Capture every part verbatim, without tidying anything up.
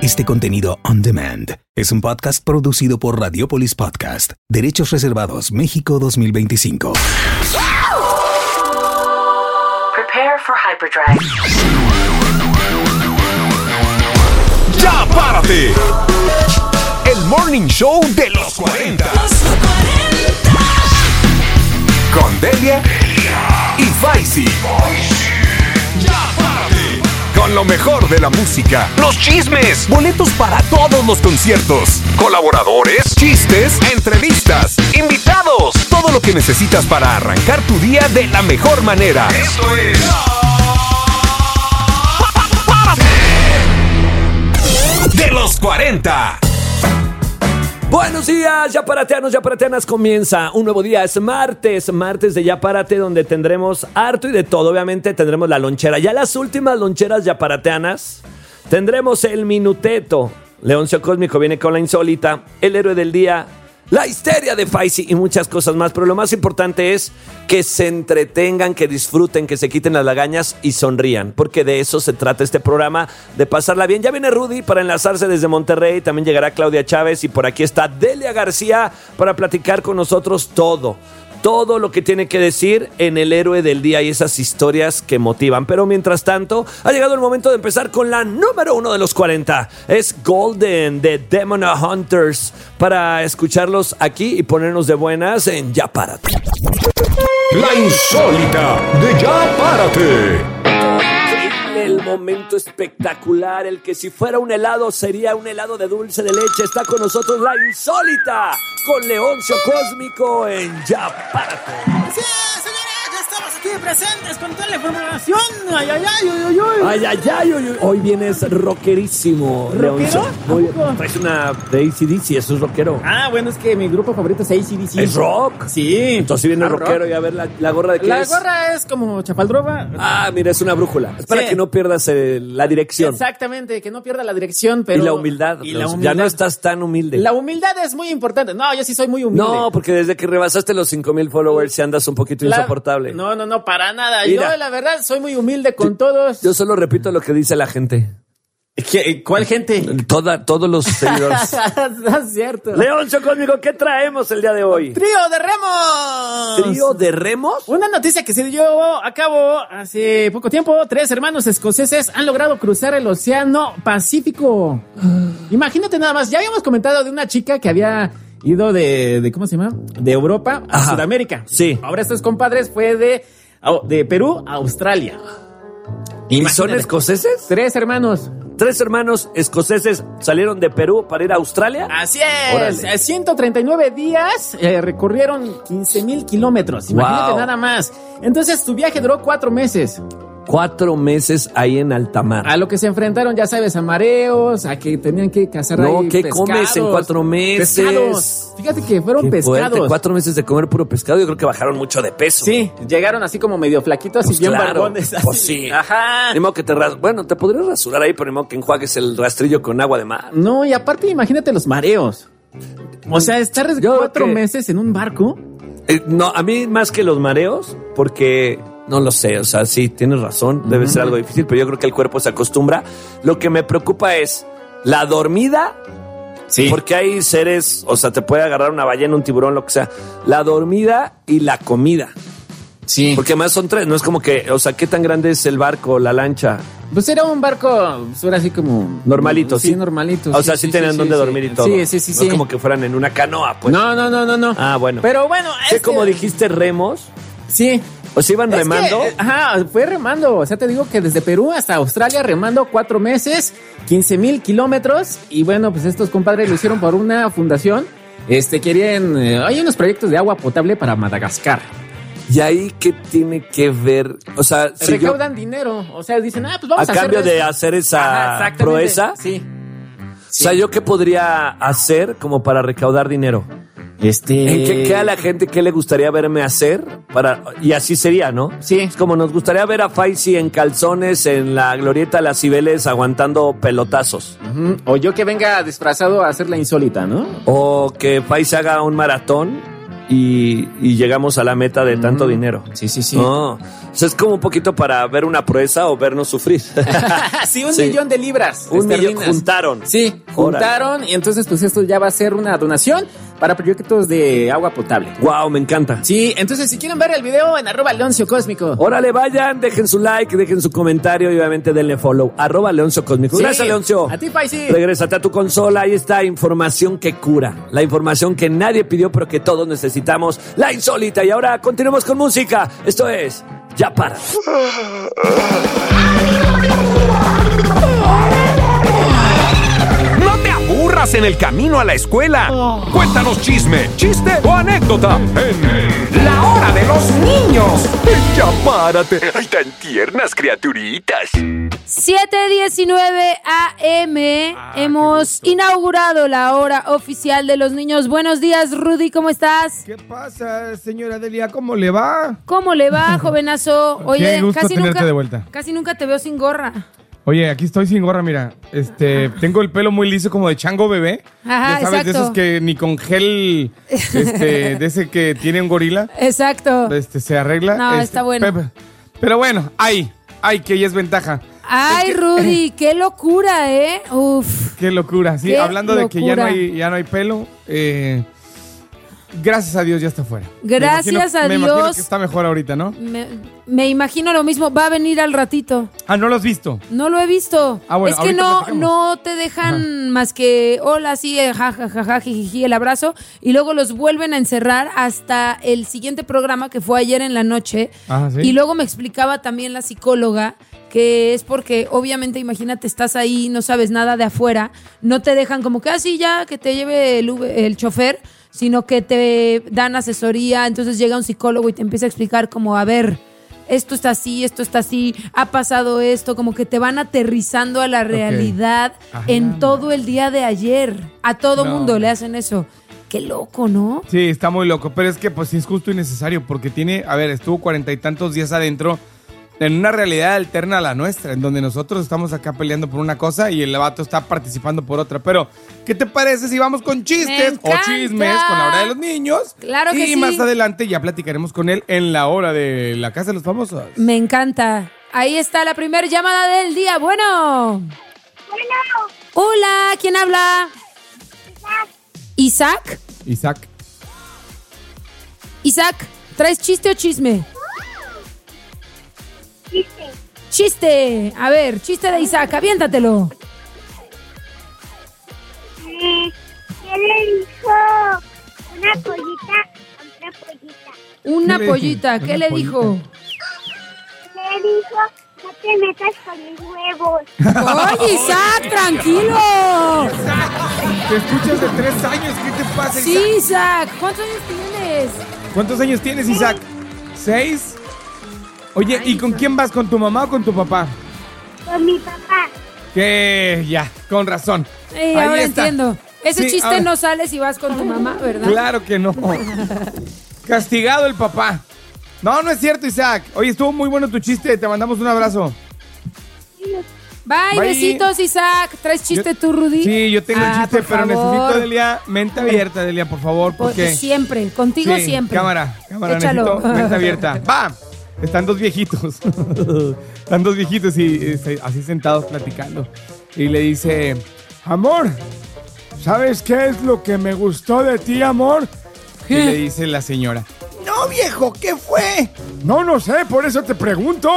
Este contenido on demand es un podcast producido por Radiopolis Podcast. Derechos reservados México dos mil veinticinco. Prepare for hyperdrive. ¡Ya párate! El morning show de los cuarenta. Los cuarenta. Con Delia y Faisy. ¡Ya párate! Con lo mejor de la música, los chismes, boletos para todos los conciertos, colaboradores, chistes, entrevistas, invitados, todo lo que necesitas para arrancar tu día de la mejor manera. Esto es de los cuarenta. Buenos días, ya parateanos, ya parateanas, comienza un nuevo día, es martes, martes de Ya Párate, donde tendremos harto y de todo, obviamente tendremos la lonchera, ya las últimas loncheras ya parateanas, tendremos el minuteto, Leoncio Cósmico viene con la insólita, el héroe del día, la histeria de Faisy y muchas cosas más, pero lo más importante es que se entretengan, que disfruten, que se quiten las lagañas y sonrían, porque de eso se trata este programa, de pasarla bien. Ya viene Rudy para enlazarse desde Monterrey, también llegará Claudia Chávez y por aquí está Delia García para platicar con nosotros todo. Todo lo que tiene que decir en el héroe del día y esas historias que motivan. Pero mientras tanto, ha llegado el momento de empezar con la número uno de los cuarenta. Es Golden de Demon Hunters. Para escucharlos aquí y ponernos de buenas en Ya Párate. La insólita de Ya Párate. El momento espectacular, el que si fuera un helado sería un helado de dulce de leche. Está con nosotros la insólita con Leoncio Cósmico en Ya Párate. Sí, señores, ya estamos aquí presentes con toda la información. Ay, ay, ay, ay, ay. Ay, ay, ay, ay, ay. Hoy vienes rockerísimo, Leoncio. Muy- Traes una de A C D C, eso es rockero. Ah, bueno, es que mi grupo favorito es A C D C. ¿Es rock? Sí. Entonces si viene Ah, rockero rock. y a ver la, la gorra de qué La es. gorra es como chapaldroba. Ah, mira, es una brújula. Es para Sí. que no pierdas eh, la dirección. Exactamente, que no pierda la dirección, pero... Y la humildad. Y la Leoncio. humildad. Ya no estás tan humilde. La humildad es muy importante. No, yo sí soy muy humilde. No, porque desde que rebasaste los cinco mil followers se andas un poquito La- insoportable. No, no, no, para nada. Mira. Yo, la verdad, soy muy humilde con todos. Yo solo repito lo que dice la gente. ¿Qué- ¿Cuál gente? Toda, todos los seguidores. No es cierto. Leoncio Cósmico, ¿qué traemos el día de hoy? Trío de remos. ¿Trío de remos? Una noticia que se dio a cabo hace poco tiempo. Tres hermanos escoceses han logrado cruzar el Océano Pacífico. Imagínate nada más. Ya habíamos comentado de una chica que había ido de, de ¿cómo se llama? De Europa a Ajá. Sudamérica. Sí. Ahora estos compadres fue de, de Perú a Australia. ¿Y son Imagínate. escoceses? Tres hermanos. Tres hermanos escoceses salieron de Perú para ir a Australia. Así es. Órale. ciento treinta y nueve días eh, recorrieron quince mil kilómetros. Imagínate Wow. nada más. Entonces tu viaje duró cuatro meses. Cuatro meses ahí en alta mar. A lo que se enfrentaron, ya sabes, a mareos, a que tenían que cazar No, ahí ¿qué pescados. comes en cuatro meses? Pescados. Fíjate que fueron Qué pescados. fuerte, cuatro meses de comer puro pescado. Yo creo que bajaron mucho de peso. Sí, llegaron así como medio flaquitos Pues y bien claro, barbones. así. pues sí. Ajá. Ni modo que te ras- Bueno, te podrías rasurar ahí, pero ni modo que enjuagues el rastrillo con agua de mar. No, y aparte imagínate los mareos. O sea, estar Yo cuatro que- meses en un barco. Eh, no, a mí más que los mareos, porque no lo sé, o sea, sí, tienes razón, debe ser algo difícil, pero yo creo que el cuerpo se acostumbra. Lo que me preocupa es la dormida, Sí. porque hay seres, o sea, te puede agarrar una ballena, un tiburón, lo que sea. La dormida y la comida, Sí. porque además son tres, no es como que, o sea, ¿qué tan grande es el barco, la lancha? Pues era un barco, pues era así como... Normalito, sí. Sí, normalito. O sea, sí, tenían sí, donde sí. dormir y todo. Sí, sí, sí, No sí. es como que fueran en una canoa, pues. No, no, no, no, no. Ah, bueno. Pero bueno, ¿Qué, este- como dijiste, remos? Sí. ¿O se iban Es remando? que, eh, ajá, fue remando. O sea, te digo que desde Perú hasta Australia remando cuatro meses, quince mil kilómetros. Y bueno, pues estos compadres lo hicieron por una fundación. Este, querían... eh, hay unos proyectos de agua potable para Madagascar. ¿Y ahí qué tiene que ver? O sea, si yo, Recaudan dinero. O sea, dicen, ah, pues vamos a a, cambio hacer de esto. hacer esa Ajá, exactamente. proeza, Sí. o sea, ¿yo qué podría hacer como para recaudar dinero? Este... ¿En qué, qué a la gente qué le gustaría verme hacer? Para, y así sería, ¿no? Sí. Es como nos gustaría ver a Faisy en calzones en la glorieta Las Cibeles aguantando pelotazos. Ujú. O yo que venga disfrazado a hacer la insólita, ¿no? O que Faisy haga un maratón y, y llegamos a la meta de tanto Mm. dinero. Sí, sí, sí. No, o sea, es como un poquito para ver una proeza o vernos sufrir. sí, un Sí. millón de libras. Un millón esterlinas. juntaron. Sí, juntaron y entonces pues esto ya va a ser una donación para proyectos de agua potable. Wow, me encanta. Sí, entonces si quieren ver el video en arroba Leoncio Cósmico. Órale, vayan, dejen su like, dejen su comentario y obviamente denle follow. Arroba Leoncio Cósmico. Sí. Gracias, Leoncio. A ti, Paisi. Regrésate a tu consola. Ahí está información que cura. La información que nadie pidió, pero que todos necesitamos. La insólita. Y ahora continuemos con música. Esto es Ya Para. No te aburras en el camino a la escuela. Cuéntanos chisme, chiste o anécdota en La Hora de los Niños. Ya párate. Ay, tan tiernas criaturitas. siete diecinueve A M Hemos inaugurado la hora oficial de los niños. Buenos días, Rudy, ¿cómo estás? ¿Qué pasa, señora Delia? ¿Cómo le va? ¿Cómo le va, jovenazo? Oye, Qué gusto casi tenerte nunca, de vuelta. casi nunca te veo sin gorra. Oye, aquí estoy sin gorra, mira. Este, tengo el pelo muy liso como de chango bebé. Ajá, ya sabes, de exacto. esos que ni con gel, este, de ese que tiene un gorila, Exacto. este, se arregla. No, Este, está bueno. pe- Pero bueno, ay, ay, que ya es ventaja. Ay, Es que- Rudy, qué locura, ¿eh? Uf. Qué locura, sí. Qué Hablando de que ya no locura. hay, ya no hay pelo, eh, gracias a Dios ya está fuera. Gracias Me imagino- a Me imagino Dios. que está mejor ahorita, ¿no? Me, me imagino lo mismo. Va a venir al ratito. Ah, ¿no lo has visto? No lo he visto. Ah, bueno, es que ahorita no, platicamos. no te dejan más que hola, sí, eh, ja, ja, ja, ja, jijiji, el abrazo, y luego los vuelven a encerrar hasta el siguiente programa que fue ayer en la noche. Ajá, ¿sí? Y luego me explicaba también la psicóloga que es porque obviamente, imagínate, estás ahí, no sabes nada de afuera, no te dejan como que así ya que te lleve el, Uber- el chofer, sino que te dan asesoría, entonces llega un psicólogo y te empieza a explicar como, a ver, esto está así, esto está así, ha pasado esto, como que te van aterrizando a la realidad Ajá. en todo el día de ayer. A todo No. mundo le hacen eso. Qué loco, ¿no? Sí, está muy loco, pero es que pues sí es justo y necesario porque tiene, a ver, estuvo cuarenta y tantos días adentro en una realidad alterna a la nuestra, en donde nosotros estamos acá peleando por una cosa y el vato está participando por otra. Pero, ¿qué te parece si vamos con chistes Me o encanta. chismes con la hora de los niños? Claro que y sí. más adelante ya platicaremos con él en la hora de la casa de los famosos. Me encanta. Ahí está la primera llamada del día. Bueno. Bueno, Hola, ¿quién habla? Isaac. Isaac. Isaac, ¿traes chiste o chisme? chiste. Chiste. A ver, chiste de Isaac, aviéntatelo. Eh, ¿Qué le dijo una pollita a otra pollita? Una ¿Qué le pollita, dijo? ¿qué Una le pollita. dijo? Le dijo, no te metas con mis huevos. ¡Oye, Isaac, tranquilo! Te escuchas de tres años, ¿qué te pasa, Sí, Isaac? Isaac, ¿cuántos años tienes? ¿Cuántos años tienes, Isaac? ¿Seis? Oye, Ay, ¿y con Isaac. quién vas? ¿Con tu mamá o con tu papá? Con mi papá. Que ya, con razón. Eh, Ahí ahora está. entiendo. Ese Sí, chiste ahora- no sale si vas con tu mamá, ¿verdad? Claro que no. Castigado el papá. No, no es cierto, Isaac. Oye, estuvo muy bueno tu chiste. Te mandamos un abrazo. Bye, Bye. besitos, Isaac. ¿Traes chiste Yo- tú, Rudy? Sí, yo tengo Ah, el chiste, por pero favor. necesito, Delia, mente abierta, Delia, por favor, Por- porque... Siempre, contigo Sí, siempre. Cámara, cámara, Échalo. necesito mente abierta. ¡Va! Están dos viejitos. Están dos viejitos y este, así sentados platicando. Y le dice, amor, ¿sabes qué es lo que me gustó de ti, amor? Y le dice la señora, no, viejo, ¿qué fue? No, no sé, por eso te pregunto.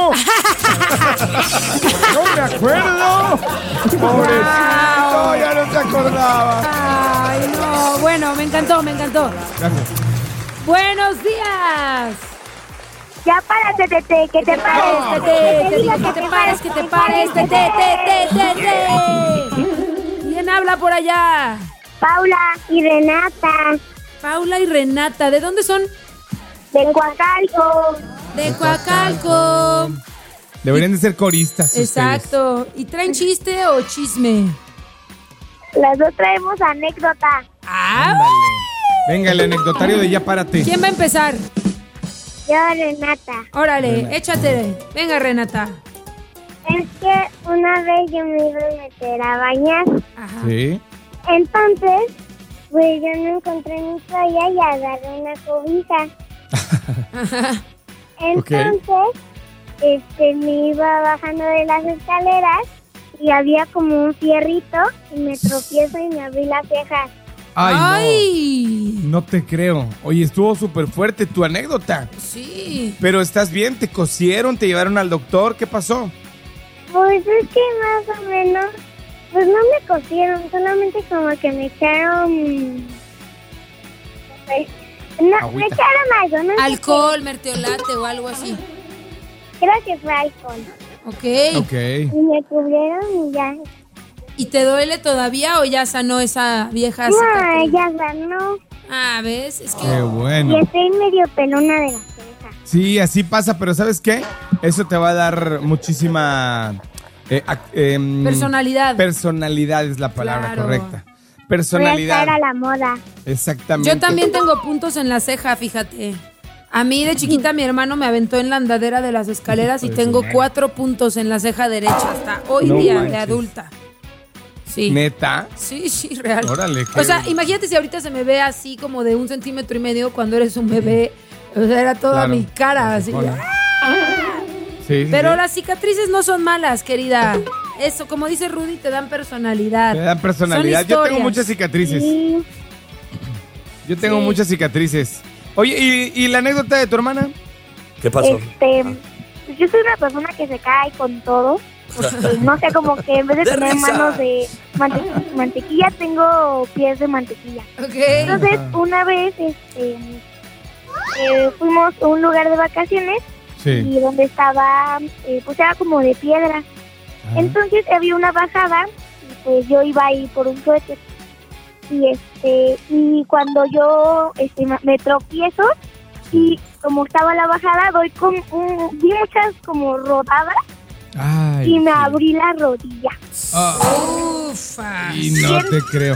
No me acuerdo. Pobrecito, ya no te acordaba. Ay, no. Bueno, me encantó, me encantó. Gracias. Buenos días. Ya párate, tete, que te pares, Tete, te digo que te pares, que te pares, tete, tete, tete. ¿Quién habla por allá? Paula y Renata, Paula y Renata. ¿De dónde son? de Coacalco. De Coacalco. Deberían de ser coristas ustedes. Exacto. ¿Y traen chiste o chisme? Las dos traemos anécdota. Ah, Venga, el anecdotario de ya párate. ¿quién va a empezar? Yo, Renata. Órale, échate. Venga, Renata. Es que una vez yo me iba a meter a bañar. Ajá. Sí. Entonces, Pues yo no encontré mi toalla y agarré una cobija. Entonces, este, me iba bajando de las escaleras y había como un fierrito y me tropiezo y me abrí la ceja. Ay, Ay. no. No te creo. Oye, estuvo súper fuerte tu anécdota. Sí. Pero estás bien, te cosieron, te llevaron al doctor, ¿qué pasó? Pues es que más o menos, pues no me cosieron, solamente como que me echaron... No, Agüita. me echaron algo, no sé Alcohol, mertiolate o algo así. qué. Creo que fue alcohol. Ok. Ok. Y me cubrieron y ya. ¿Y te duele todavía o ya sanó esa vieja No, cicatriz? ya ganó. Ah, ¿ves? Es que... Qué Y bueno. estoy medio pelona de la ceja. Sí, así pasa, pero ¿sabes qué? Eso te va a dar muchísima... eh, ac- em, Personalidad. Personalidad es la palabra Claro. correcta. Voy a Personalidad. estar a la moda. Exactamente. Yo también tengo puntos en la ceja, fíjate. A mí de chiquita mi hermano me aventó en la andadera de las escaleras y tengo cuatro puntos en la ceja derecha hasta hoy No día de manches. adulta. Sí. ¿Neta? Sí, sí, real. Órale, qué- O sea, imagínate si ahorita se me ve así como de un centímetro y medio cuando eres un bebé. O sea, era toda Claro. mi cara así. Hola. Sí, sí, Pero sí. las cicatrices no son malas, querida. Eso, como dice Rudy, te dan personalidad. Te dan personalidad. Son Yo tengo historias. muchas cicatrices. Y Yo tengo Sí. muchas cicatrices. Oye, ¿y, y la anécdota de tu hermana? ¿Qué pasó? este, pues yo soy una persona que se cae con todo. Porque, no sé, como que en vez de, ¡De tener risa! manos de mante- mantequilla, tengo pies de mantequilla. Ok. Entonces, una vez este, eh, fuimos a un lugar de vacaciones Sí. y donde estaba, eh, pues era como de piedra. Entonces había una bajada y pues yo iba ahí por un suéter. Y este y cuando yo este, ma- me tropiezo y como estaba la bajada, doy con un, di muchas como rodadas Ay, y me sí. abrí la rodilla. Ah, Ufa. y no te creo.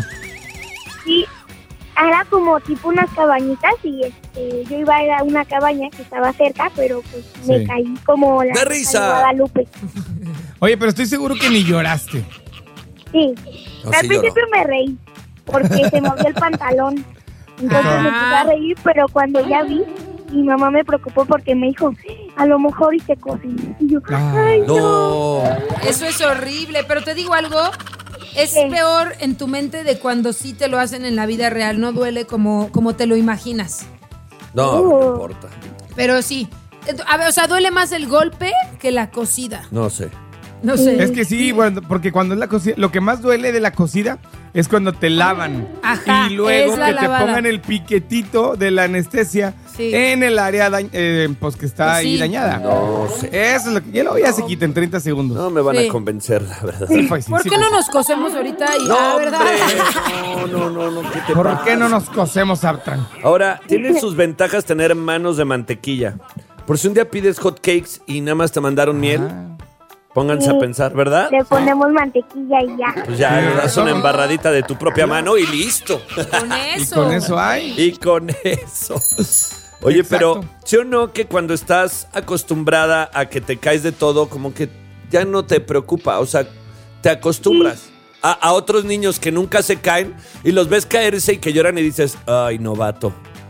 Y era como tipo unas cabañitas y este yo iba a ir a una cabaña que estaba cerca, pero pues me Sí. caí como la ¡De Rosa risa! de Guadalupe. Oye, pero estoy seguro que ni lloraste. Sí. No, Al sí principio lloró. me reí porque se movió el pantalón. Entonces Ah. me empecé a reír, pero cuando ya vi, mi mamá me preocupó porque me dijo, a lo mejor y te cosen. Y yo, Ah. ay, no. No. Eso es horrible, pero te digo algo, es ¿Qué? peor en tu mente de cuando sí te lo hacen en la vida real, no duele como, como te lo imaginas. No, Uh. no importa. Pero sí, a ver, o sea, duele más el golpe que la cosida. No sé. No sé. Es que sí, bueno, porque cuando es la cocida, lo que más duele de la cocida es cuando te lavan. Ajá, y luego es la que te lavada. pongan el piquetito de la anestesia Sí. en el área dañ- eh, pues que está Pues ahí sí. dañada. No sé. Eso es lo que ya, lo, ya se quita en treinta segundos. No me van Sí. a convencer, la verdad. Sí, fue así, ¿Por sí, qué fue no así. nos cosemos ahorita y No, ah, verdad? hombre. No, no, no, no. ¿Qué te ¿Por pasa? qué no nos cosemos, Artran? Ahora, tiene sus ventajas tener manos de mantequilla. Por si un día pides hot cakes y nada más te mandaron miel, pónganse a Sí. pensar, ¿verdad? Le ponemos mantequilla y ya. Pues ya le das una embarradita de tu propia mano y listo. Con Y eso. con eso hay. Y con eso. Oye, Exacto. pero ¿sí o no que cuando estás acostumbrada a que te caes de todo, como que ya no te preocupa? O sea, te acostumbras a, a otros niños que nunca se caen y los ves caerse y que lloran y dices, ay, novato.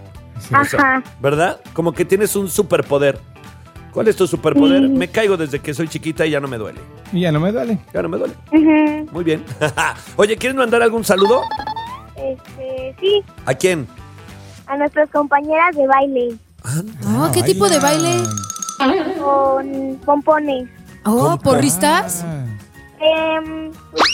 O sea, Ajá. ¿verdad? Como que tienes un superpoder. ¿Cuál es tu superpoder? Sí. Me caigo desde que soy chiquita y ya no me duele. Y ya no me duele. Ya no me duele. Ujú. Muy bien. Oye, ¿quieres mandar algún saludo? Este, sí, ¿A quién? a nuestras compañeras de baile Oh, ¿qué tipo de baile? con pompones. Oh, ¿porristas? Ah. Em,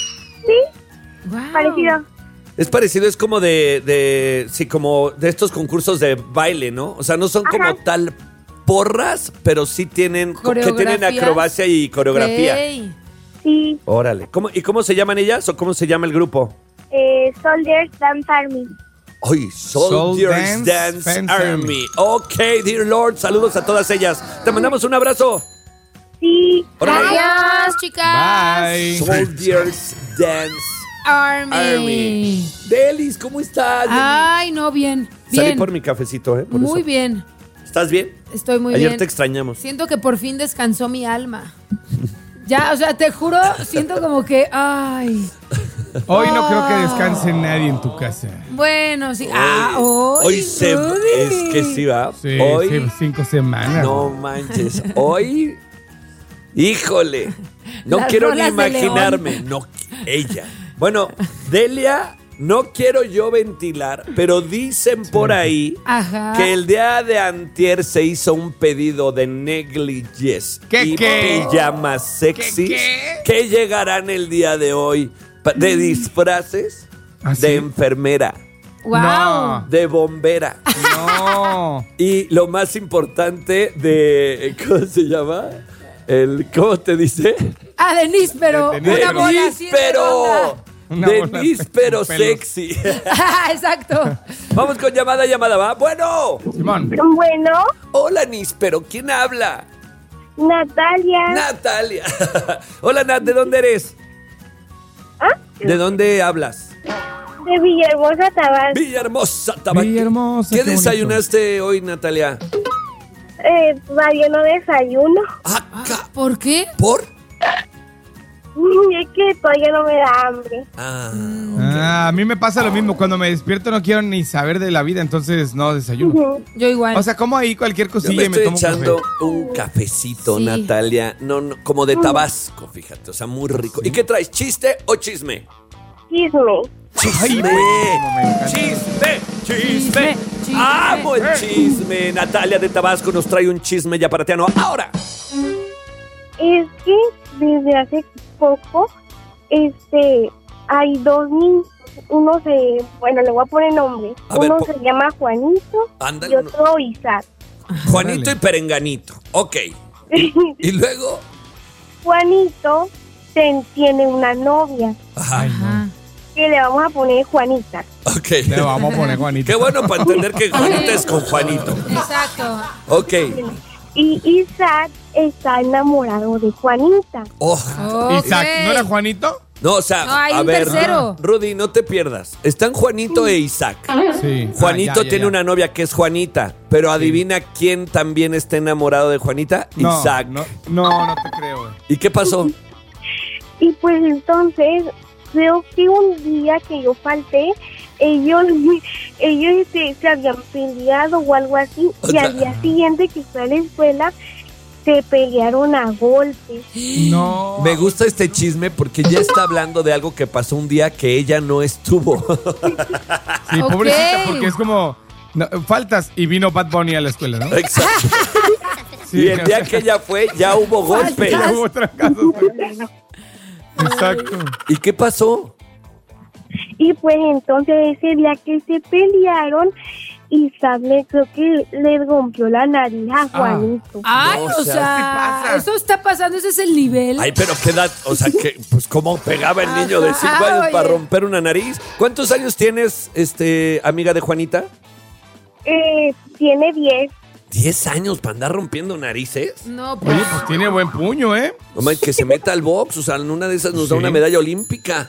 sí, Wow. parecido. Es parecido, es como de, de, sí, como de estos concursos de baile, ¿no? O sea, no son como Ajá. tal porras, pero sí tienen, que tienen Coreografías. acrobacia y coreografía. Ok. Sí, Órale. ¿Cómo, ¿Y cómo se llaman ellas o cómo se llama el grupo? eh, Soldiers Dance Army. Ay, Soldiers Soul Dance, Dance Dance Army. Army. Ok, dear Lord, saludos a todas ellas. Te mandamos un abrazo. Sí, Órale. Adiós, chicas. Bye. Soldiers Dance Army. Army. Delis, ¿cómo estás? Ay, no, bien. Salí Bien. por mi cafecito, ¿eh? Por Muy eso. bien. ¿Estás bien? Estoy muy Ayer bien. te extrañamos. Siento que por fin descansó mi alma. Ya, o sea, te juro, siento como que, ay, Hoy no creo que descanse nadie en tu casa. Bueno, sí. Ah, hoy. Hoy se... Rudy. Es que sí va. Sí, Hoy... sí, cinco semanas. No manches. Hoy... Híjole. No Las quiero ni rolas de imaginarme. No, ella. Bueno, Delia, no quiero yo ventilar, pero dicen por ahí Ajá. que el día de antier se hizo un pedido de negligés ¿Qué, y qué? pijamas sexys ¿Qué, qué? que llegarán el día de hoy pa- de disfraces ¿Ah, sí? de enfermera, Wow. de bombera No. y lo más importante de ¿cómo se llama? El ¿cómo te dice? Ah, Denise, pero De- de una níspero. bola así Níspero. Una De bola níspero con pelos. sexy. redonda. Exacto. Vamos con llamada, llamada, va. Bueno. Simón. Bueno, Hola, níspero. ¿Quién habla? Natalia. Natalia. Hola, Nat. ¿De dónde eres? ¿Ah? ¿De dónde hablas? De Villahermosa, Tabasco. Villahermosa, Tabasco. Villahermosa, ¿Qué qué bonito. desayunaste hoy, Natalia? Eh, todavía no desayuno. Acá. ¿Por qué? ¿Por? Es que todavía no me da hambre. Ah. Ah, a mí me pasa lo mismo. Cuando me despierto no quiero ni saber de la vida, entonces no desayuno. Yo igual. O sea, como ahí cualquier Yo cosilla me y me estoy tomo un echando café. un cafecito, Sí. Natalia. No, no, como de Tabasco, fíjate. O sea, muy rico. ¿Y qué traes? ¿Chiste o chisme? Chisme. Ay, ¡Chisme! buenísimo, me encanta. ¡Chisme! ¡Chisme! Chisme, chisme. ¡Amo el chisme! Natalia de Tabasco nos trae un chisme yaparateano. ¡Ahora! Es que desde hace poco, este, hay dos niños. Uno se, bueno, le voy a poner nombre. A ver, Uno po- se llama Juanito Ándale, y otro Isaac. Juanito Órale. y Perenganito. Ok. Y luego... Juanito ten- tiene una novia Ajá. Ay, no. que le vamos a poner Juanita. Ok. Le vamos a poner Juanito. Qué bueno para entender que Juanita es con Juanito. Exacto. Ok. Y Isaac está enamorado de Juanita. Oh. Isaac, Ok. ¿no era Juanito? No, o sea, No, hay a un ver, tercero. Rudy, no te pierdas. Están Juanito e Isaac. Sí. Juanito Ah, ya, ya, tiene ya. una novia que es Juanita, pero adivina quién también está enamorado de Juanita. No, Isaac. No, no, no te creo. güey. ¿Y qué pasó? Y pues entonces, creo que un día que yo falté, ellos, ellos este, se habían peleado o algo así. O Y sea- al día siguiente que fue a la escuela, se pelearon a golpes. No. Me gusta este chisme porque ya está hablando de algo que pasó un día que ella no estuvo. Sí, Ok. pobrecita, porque es como... no, faltas y vino Bad Bunny a la escuela, ¿no? Exacto. Sí, Y el o día sea, que ella fue, ya hubo golpes. ya hubo trancazos. Exacto. ¿Y qué pasó? Y pues entonces ese día que se pelearon, Isaac le creo que le rompió la nariz a Juanito. Ay, No, o o sea, sea, eso está pasando, ese es el nivel. Ay, pero qué edad, o sea, que, pues cómo pegaba el niño de cinco Ajá, años para oye. romper una nariz. ¿Cuántos años tienes, este, amiga de Juanita? Eh, tiene diez. ¿Diez años para andar rompiendo narices? No, pues. Oye, pues tiene buen puño, ¿eh? No man, que se meta al box, o sea, en una de esas nos da Sí. una medalla olímpica.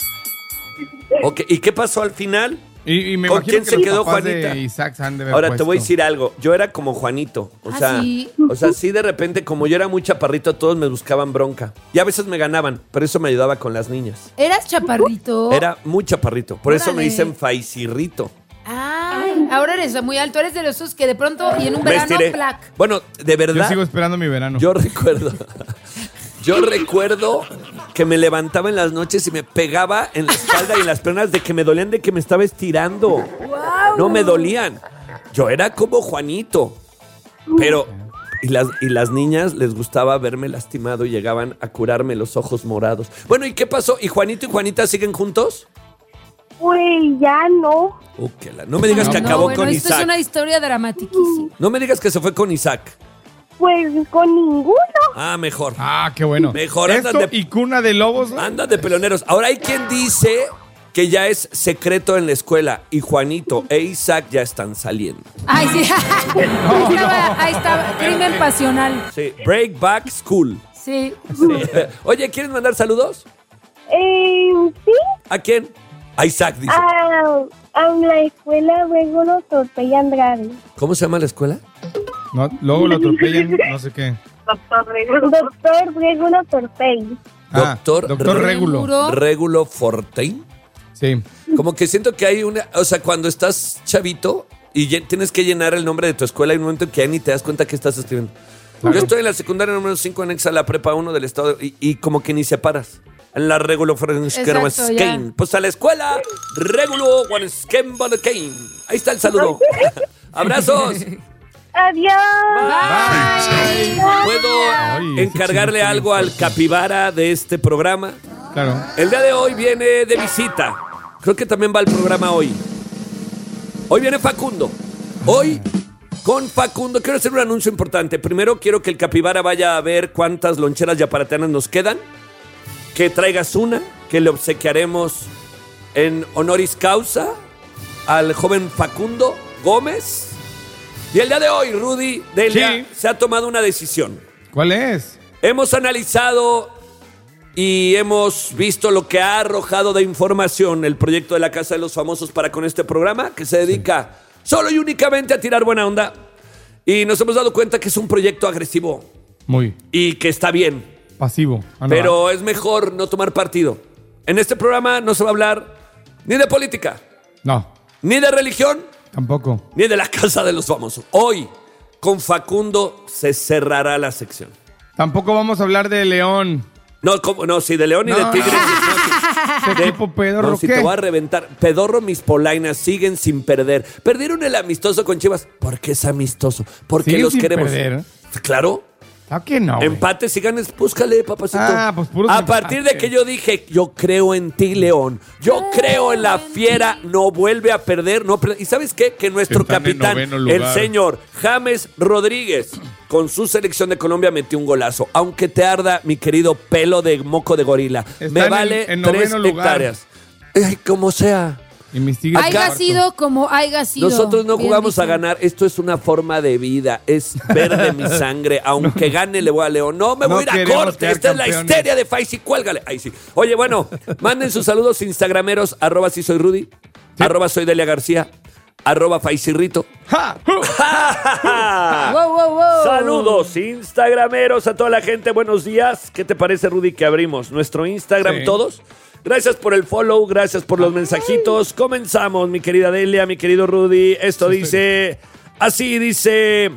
Ok, ¿y qué pasó al final? Y, y me ¿Con imagino quién que se los quedó papás Juanita? de Isaac se han de haber Ahora te voy a puesto. decir algo. Yo era como Juanito. O ¿Ah, sea, sí? o sea, sí de repente, como yo era muy chaparrito, todos me buscaban bronca. Y a veces me ganaban, pero eso me ayudaba con las niñas. ¿Eras chaparrito? Era muy chaparrito. Por eso me Órale. dicen faisirrito. Ay, ahora eres muy alto, eres de esos que de pronto y en un Me verano estiré. plac. Bueno, de Yo verdad, sigo esperando mi verano. yo recuerdo. Yo recuerdo que me levantaba en las noches y me pegaba en la espalda y en las piernas de que me dolían de que me estaba estirando. No me dolían. Yo era como Juanito. Pero, y las, y las niñas les gustaba verme lastimado y llegaban a curarme los ojos morados. Bueno, ¿y qué pasó? ¿Y Juanito y Juanita siguen juntos? Pues ya no. Uh, que la- No me digas que No, acabó bueno, con esto Isaac. es una historia dramatiquísima. No me digas que se fue con Isaac. Pues con ninguno. Ah, mejor. Ah, qué bueno. Mejor Esto andan de- y cuna de lobos, ¿no? Andan de peleoneros. Ahora hay quien dice que ya es secreto en la escuela y Juanito e Isaac ya están saliendo. Ay, sí. ahí, estaba, ahí estaba, crimen pasional. Sí, Break Back School. Sí. Sí. Oye, ¿quieres mandar saludos? Eh, sí. ¿A quién? A Isaac, dice. A, a la escuela luego lo Torpe Andrade. ¿Cómo se llama la escuela? No, luego lo atropellan, no sé qué. Doctor Regulo Torpey. Ah, Doctor Doctor Re- Régulo. Seguro. Régulo Fortein. Sí. Como que siento que hay una... O sea, cuando estás chavito y lle- tienes que llenar el nombre de tu escuela, hay un momento en que ya ni te das cuenta que estás escribiendo. Claro. Yo estoy en la secundaria número cinco, anexa a la prepa uno del estado, y, y como que ni separas. En la Regulo Exacto, ya. Pues a la escuela, Regulo Kane. Ahí está el saludo. Abrazos. Adiós. Bye. ¿Puedo Ay, ese encargarle chinito. algo al capibara de este programa? Claro. El día de hoy viene de visita. Creo que también va al programa hoy. Hoy viene Facundo. Hoy con Facundo quiero hacer un anuncio importante. Primero quiero que el capibara vaya a ver cuántas loncheras yaparateanas nos quedan. Que traigas una, que le obsequiaremos en honoris causa al joven Facundo Gómez. Y el día de hoy, Rudy Delia, Sí. se ha tomado una decisión. ¿Cuál es? Hemos analizado y hemos visto lo que ha arrojado de información el proyecto de la Casa de los Famosos para con este programa, que se dedica solo y únicamente a tirar buena onda. Y nos hemos dado cuenta que es un proyecto agresivo Muy y que está bien. pasivo. Ah, no, Pero es mejor no tomar partido. En este programa no se va a hablar ni de política, No, ni de religión, tampoco. ni de la Casa de los Famosos. Hoy, con Facundo, se cerrará la sección. Tampoco vamos a hablar de León. No, ¿cómo? No, sí, de León y de No. Tigres. ¿Qué tipo pedorro No, si qué? te voy a reventar. Pedorro, mis polainas siguen sin perder. Perdieron el amistoso con Chivas. ¿Por qué es amistoso? Porque Siguen los sin queremos. perder. Claro. ¿A qué no? güey? Empate, si ganes, búscale, papacito. Ah, pues puros A empates. partir de que yo dije, yo creo en ti, León. Yo creo en la fiera, no vuelve a perder. No per- ¿Y sabes qué? Que nuestro Están en capitán, noveno el lugar. señor James Rodríguez, con su selección de Colombia metió un golazo. Aunque te arda, mi querido pelo de moco de gorila. Está Me en el- vale en tres noveno lugar. hectáreas. Ay, como sea. Y mis tigres. Haiga cuarto. sido como haiga sido. Nosotros no Bien jugamos a dicho. ganar. Esto es una forma de vida. Es verde mi sangre. Aunque gane, le voy a León. No me No voy a ir a queremos corte. quedar Esta es la campeones. histeria de Faisy. Cuélgale. Ahí sí. Oye, bueno, manden sus saludos instagrameros. Arroba si soy Rudy. Arroba soy Delia García. Arroba Faisirrito. ¡Ja! Wow, wow, wow. Saludos instagrameros a toda la gente. Buenos días. ¿Qué te parece, Rudy, que abrimos nuestro Instagram Sí. todos? Gracias por el follow, gracias por los mensajitos. Comenzamos, mi querida Delia, mi querido Rudy. Esto dice, así dice...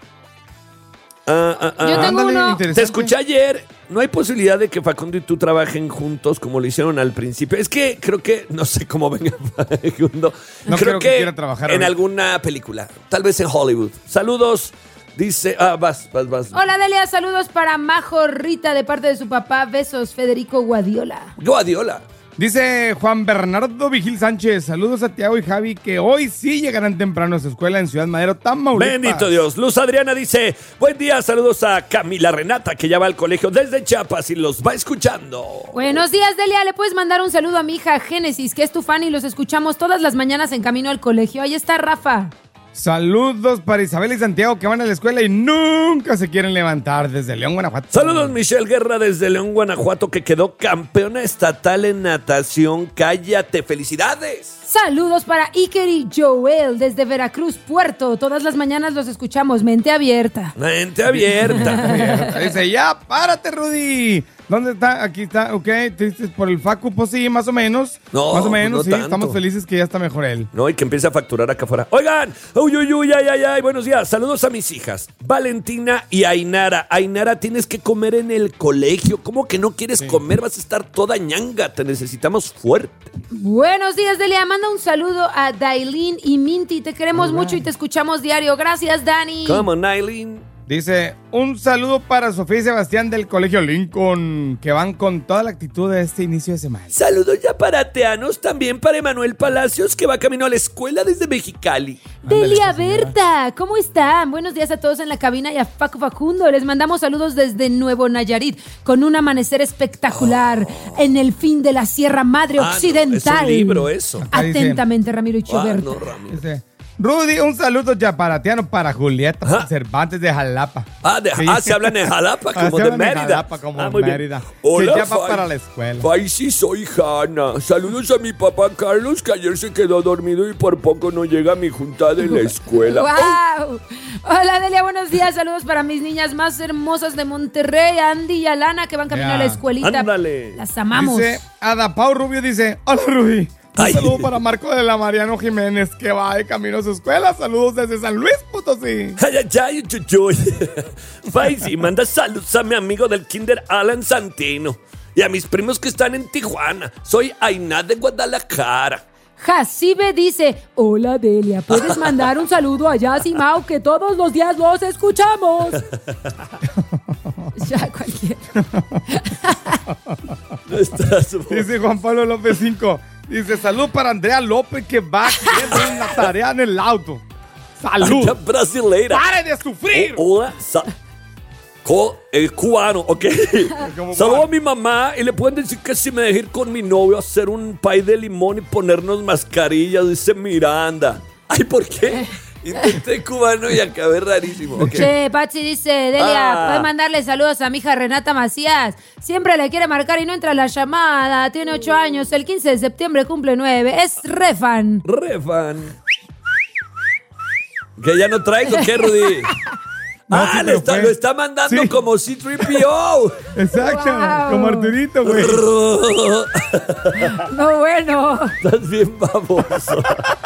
ah, ah, ah. Yo tengo Ándale, uno. interesante. Te escuché ayer. No hay posibilidad de que Facundo y tú trabajen juntos como lo hicieron al principio. Es que creo que, no sé cómo venga Facundo. No creo que quiera trabajar en ahorita. alguna película, tal vez en Hollywood. Saludos, dice, ah, vas, vas, vas. Hola Delia, saludos para Majo Rita de parte de su papá. Besos, Federico Guardiola. Guardiola. Dice Juan Bernardo Vigil Sánchez, saludos a Tiago y Javi que hoy sí llegarán temprano a su escuela en Ciudad Madero, Tamaulipas. Bendito Dios. Luz Adriana dice, buen día, saludos a Camila Renata, que ya va al colegio desde Chiapas y los va escuchando. Buenos días, Delia. ¿Le puedes mandar un saludo a mi hija Génesis, que es tu fan y los escuchamos todas las mañanas en camino al colegio? Ahí está Rafa. Saludos para Isabel y Santiago que van a la escuela y nunca se quieren levantar desde León, Guanajuato. Saludos, Michelle Guerra desde León, Guanajuato, que quedó campeona estatal en natación. Cállate, felicidades. Saludos para Iker y Joel desde Veracruz, Puerto. Todas las mañanas los escuchamos. Mente abierta. Mente abierta. Dice, ya, párate, Rudy. ¿Dónde está? Aquí está, ok. ¿Tristes por el Facu? Pues sí, más o menos. No, más o menos, no sí. tanto. Estamos felices que ya está mejor él. No, y que empiece a facturar acá afuera. Oigan, uy, uy, uy, ay, ay, ay, buenos días. Saludos a mis hijas, Valentina y Ainara. Ainara, tienes que comer en el colegio. ¿Cómo que no quieres comer? Vas a estar toda ñanga. Te necesitamos fuerte. Buenos días, Delia. Manda un saludo a Dailin y Minty. Te queremos mucho y te escuchamos diario. Gracias, Dani. Come on, Aileen. Dice, un saludo para Sofía y Sebastián del Colegio Lincoln, que van con toda la actitud de este inicio de semana. Saludos ya para Teanos, también para Emanuel Palacios, que va camino a la escuela desde Mexicali. Delia Berta, ¿cómo están? Buenos días a todos en la cabina y a Paco Facundo. Les mandamos saludos desde Nuevo Nayarit, con un amanecer espectacular en el fin de la Sierra Madre Ah, no, Occidental. es un libro eso. Acá dice- Atentamente, Ramiro y Ah, Choberta. no, Ramiro. Dice, Rudy, un saludo chaparatiano para Julieta Ajá. Cervantes de Jalapa. Ah, de, Sí. ah, se hablan en Jalapa, Ah, como se de hablan en Mérida. Jalapa, como Ah, muy bien. Mérida. Hola, Que ya va Fai. para la escuela. Fai, sí soy Hanna. Saludos a mi papá Carlos, que ayer se quedó dormido y por poco no llega a mi junta de la escuela. ¡Wow! Hola, Delia, buenos días. Saludos para mis niñas más hermosas de Monterrey, Andy y Alana, que van camino Ya. a la escuelita. Ándale. Las amamos. Dice, Adapau Rubio dice, hola Rudy, Un Ay. saludo para Marco de la Mariano Jiménez, que va de camino a su escuela. Saludos desde San Luis Potosí. Ay, ay, ay, chuchuy. Faisy, manda saludos a mi amigo del kinder Alan Santino y a mis primos que están en Tijuana. Soy Ainá de Guadalajara. Jacibe dice, hola Delia, ¿puedes mandar un saludo a Jazz y Mau que todos los días los escuchamos? Ya, cualquiera. No estás, Dice Juan Pablo López cinco. Dice, salud para Andrea López, que va haciendo una tarea en el auto. ¡Salud! Ay, brasileira. ¡Pare de sufrir! O- hola, sa- co- eh, cubano, ok. Como Saludo a cubano. mi mamá y le pueden decir que si me deja ir con mi novio a hacer un pay de limón y ponernos mascarillas, dice Miranda. Ay, ¿por qué? Intenté cubano y acabé rarísimo. Ok. Che, Pachi dice, Delia, Ah. ¿puedes mandarle saludos a mi hija Renata Macías? Siempre le quiere marcar y no entra la llamada. Tiene ocho años, el quince de septiembre cumple nueve. Es re fan. Re fan. Que ya no traigo, ¿qué, Rudy? No, ah, sí, le pero está, fue. lo está mandando Sí. como C tres P O. Exacto, Wow. como Arturito, güey. No, bueno. Estás bien baboso.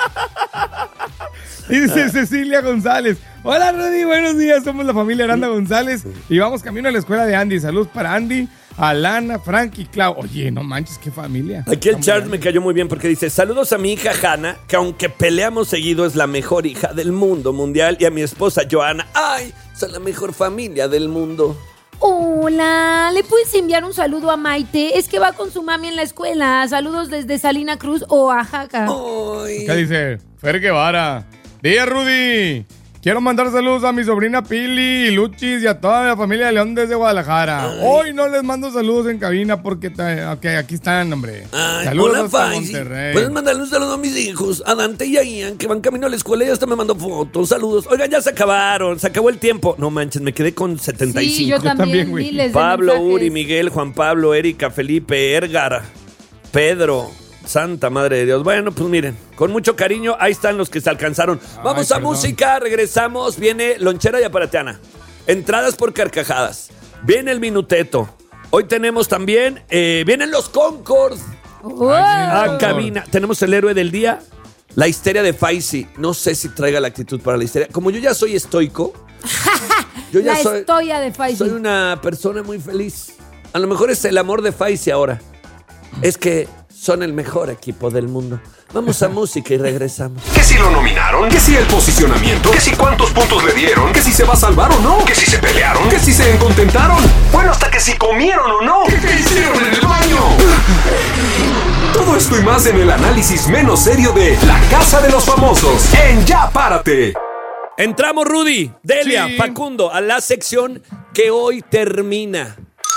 Y dice Cecilia González. Hola, Rudy, buenos días. Somos la familia Aranda González y vamos camino a la escuela de Andy. Saludos para Andy, Alana, Frank y Clau. Oye, no manches, qué familia. Aquí el Charles me cayó muy bien porque dice, saludos a mi hija Hannah, que aunque peleamos seguido es la mejor hija del mundo mundial, y a mi esposa Joana. ¡Ay! Son la mejor familia del mundo. Hola, ¿le puedes enviar un saludo a Maite? Es que va con su mami en la escuela. Saludos desde Salina Cruz, Oaxaca. ¡Ay! ¿Qué dice? Fer Guevara. Día, Rudy. Quiero mandar saludos a mi sobrina Pili y Luchis y a toda la familia de León desde Guadalajara. Ay. Hoy no les mando saludos en cabina porque ta- okay, aquí están, hombre. Ay, saludos hola, hasta Faisy. Monterrey. Puedes mandarle un saludo a mis hijos, a Dante y a Ian, que van camino a la escuela y hasta me mandó fotos. Saludos. Oigan, ya se acabaron, se acabó el tiempo. No manches, me quedé con setenta y cinco. Sí, yo también, también, güey. miles de Pablo, mensajes. Uri, Miguel, Juan Pablo, Erika, Felipe, Ergar, Pedro, Santa Madre de Dios. Bueno, pues miren, con mucho cariño, ahí están los que se alcanzaron. Vamos a perdón. música, regresamos. Viene Lonchera y Aparateana. Entradas por carcajadas. Viene el Minuteto. Hoy tenemos también, eh, vienen los Concord ¡Wow! a Concord. cabina. Tenemos el héroe del día, la histeria de Faisy. No sé si traiga la actitud para la histeria. Como yo ya soy estoico, yo ya La soy... historia de Faisy. Soy una persona muy feliz. A lo mejor es el amor de Faisy ahora. Es que son el mejor equipo del mundo. Vamos a música y regresamos. Que si lo nominaron, que si el posicionamiento, que si cuántos puntos le dieron, que si se va a salvar o no, que si se pelearon, que si se encontentaron, bueno, hasta que si comieron o no, que hicieron en el baño. Todo esto y más en el análisis menos serio de La Casa de los Famosos en Ya Párate. Entramos, Rudy, Delia, Sí. Facundo, a la sección que hoy termina.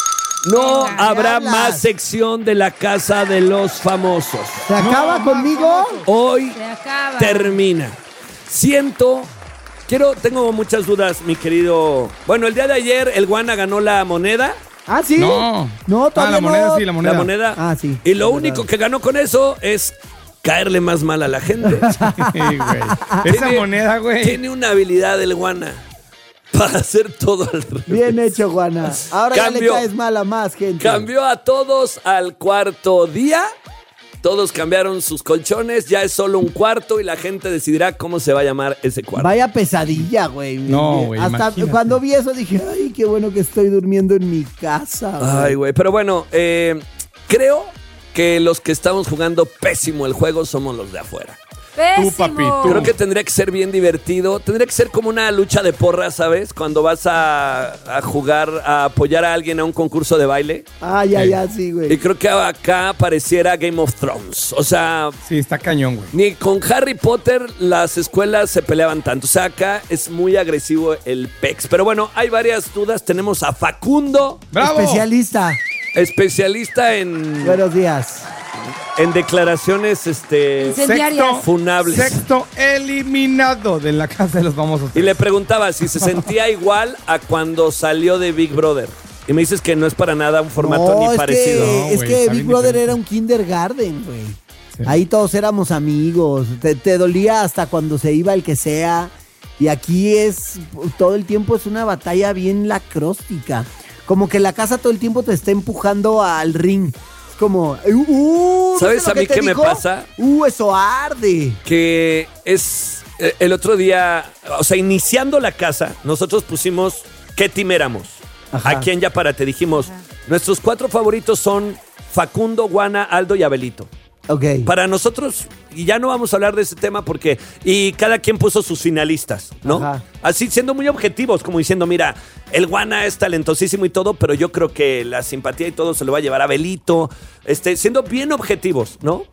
No Venga, ¿qué habrá hablas? más sección de La Casa de los Famosos. ¿Se acaba conmigo? Hoy Se acaba. termina. Siento, quiero, tengo muchas dudas, mi querido. Bueno, el día de ayer el Guana ganó la moneda. ¿Ah, sí? No. No, Ah, todavía la moneda no. sí, la moneda. La moneda. Ah, sí. Y lo Es único verdad. que ganó con eso es caerle más mal a la gente. Sí, güey. Esa Tiene- moneda, güey. Tiene una habilidad el Guana para hacer todo al revés. Bien hecho, Juana. Ahora ya Cambio. le caes mal a más gente. Cambió a todos al cuarto día. Todos cambiaron sus colchones. Ya es solo un cuarto y la gente decidirá cómo se va a llamar ese cuarto. Vaya pesadilla, güey. No, güey, Hasta imagínate. cuando vi eso dije, ay, qué bueno que estoy durmiendo en mi casa. güey. Ay, güey. Pero bueno, eh, creo que los que estamos jugando pésimo el juego somos los de afuera. Pésimo. Tú, papi, tú. Creo que tendría que ser bien divertido. Tendría que ser como una lucha de porras, ¿sabes? Cuando vas a, a jugar, a apoyar a alguien a un concurso de baile. Ah, ya, Sí. ya, sí, Y güey. creo que acá pareciera Game of Thrones. O sea, Sí, está cañón, güey. ni con Harry Potter las escuelas se peleaban tanto. O sea, acá es muy agresivo el pex. Pero bueno, hay varias dudas. Tenemos a Facundo, ¡Bravo! Especialista. especialista en, Buenos días. en declaraciones este, Incendiarias. Sexto, funables. sexto eliminado de La Casa de los Famosos. Y le preguntaba si se sentía igual a cuando salió de Big Brother. Y me dices que no es para nada un formato No, ni es parecido. Que, No, es güey, que está Big bien Brother diferente. era un kindergarten, güey. Sí. Ahí todos éramos amigos. Te, te dolía hasta cuando se iba el que sea. Y aquí es, todo el tiempo es una batalla bien lacróstica. Como que la casa todo el tiempo te está empujando al ring. Es como, uh, uh, ¿Sabes a mí qué me pasa? Uh, eso arde. Que es eh, el otro día, o sea, iniciando la casa, nosotros pusimos qué team éramos. Ajá. Aquí en Ya Párate dijimos, nuestros cuatro favoritos son Facundo, Guana, Aldo y Abelito. Ok. Para nosotros, y ya no vamos a hablar de ese tema porque, y cada quien puso sus finalistas, ¿no? Ajá. Así siendo muy objetivos, como diciendo, mira, el Guana es talentosísimo y todo, pero yo creo que la simpatía y todo se lo va a llevar a Abelito, este, siendo bien objetivos, ¿no?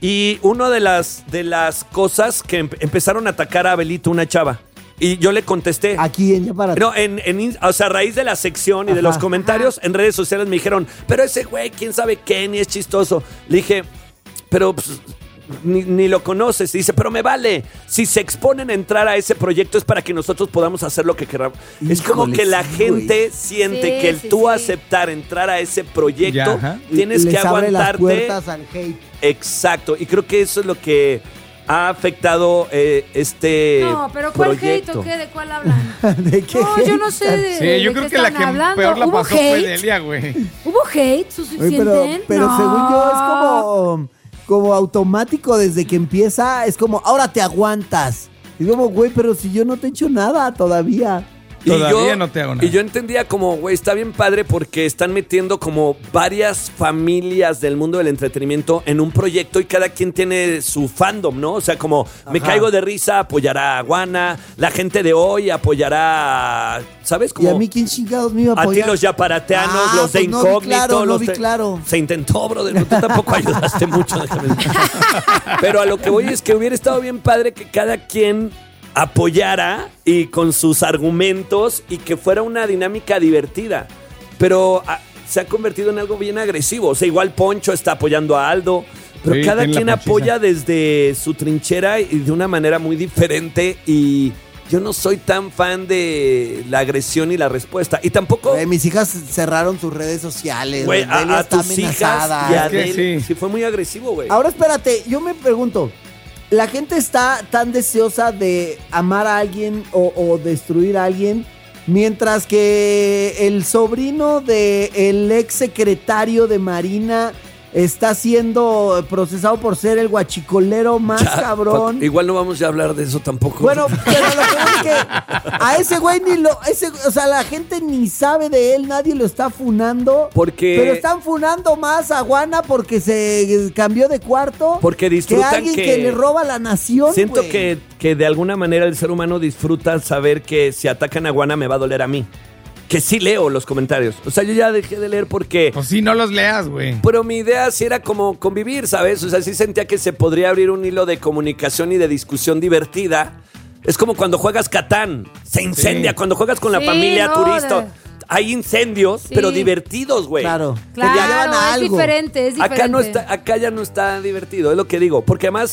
Y una de las, de las cosas que em- empezaron a atacar a Abelito, una chava, y yo le contesté. Aquí en Ya Párate. No, en, en, o sea, a raíz de la sección y de Ajá. los comentarios en redes sociales me dijeron, pero ese güey, quién sabe qué, ni es chistoso. Le dije, pero pues, ni, ni lo conoces. Y dice, pero me vale. Si se exponen a entrar a ese proyecto es para que nosotros podamos hacer lo que queramos. Es como Híjole, que la sí, gente güey. siente Sí, que el sí, tú sí. aceptar entrar a ese proyecto, Ya, ajá. tienes Les que abre las aguantarte. puertas al hate. Exacto. Y creo que eso es lo que ha afectado eh, este No, pero ¿cuál hate proyecto. o qué? ¿De cuál hablan? ¿De qué No, yo no hate? sé de, Sí, de yo qué creo que la están que hablando. peor la ¿Hubo pasó fue hate? Delia, güey. ¿Hubo hate? Oye, ¿Suficiente? pero pero No. según yo es como, como automático desde que empieza. Es como, ahora te aguantas. Y como, güey, pero si yo no te he hecho nada todavía. Y Todavía yo- no te hago nada. Y yo entendía como, güey, está bien padre porque están metiendo como varias familias del mundo del entretenimiento en un proyecto y cada quien tiene su fandom, ¿no? O sea, como me Ajá. caigo de risa, apoyará a Guana, la gente de hoy apoyará, a- ¿sabes? Y Como a mí, ¿quién chingados me iba a a ti apoyar? los yaparateanos, Ah, los de pues no vi incógnito. claro, no los vi de- claro. Se intentó, brother, pero tú tampoco ayudaste mucho, déjame decir. Pero a lo que voy es que hubiera estado bien padre que cada quien apoyara y con sus argumentos y que fuera una dinámica divertida. Pero ah, se ha convertido en algo bien agresivo. O sea, igual Poncho está apoyando a Aldo, pero Sí, cada tiene la quien ponchiza. apoya desde su trinchera y de una manera muy diferente y yo no soy tan fan de la agresión y la respuesta. Y tampoco... Güey, mis hijas cerraron sus redes sociales. Güey, Delia a, a está tus hijas amenazada. y a Es que Adele, sí. sí fue muy agresivo, güey. Ahora espérate, yo me pregunto, ¿la gente está tan deseosa de amar a alguien o, o destruir a alguien mientras que el sobrino del ex secretario de Marina está siendo procesado por ser el guachicolero más Ya, cabrón? pa- igual no vamos ya a hablar de eso tampoco. Bueno, pero lo que voy es que a ese güey ni lo... Ese, o sea, la gente ni sabe de él, nadie lo está funando. Porque- Pero están funando más a Guana porque se cambió de cuarto. Porque que disfrutan alguien que- que, le roba la nación, Siento güey. que, que de alguna manera el ser humano disfruta saber que si atacan a Guana me va a doler a mí. Que sí leo los comentarios. O sea, yo ya dejé de leer porque... Pues sí, no los leas, güey. Pero mi idea sí era como convivir, ¿sabes? O sea, sí sentía que se podría abrir un hilo de comunicación y de discusión divertida. Es como cuando juegas Catán. Se incendia. Sí. Cuando juegas con la Sí, familia no, turista. de- Hay incendios, Sí. pero divertidos, güey. Claro. Claro, Que llevan a es algo. diferente, es diferente. Acá no está, acá ya no está divertido, es lo que digo. Porque además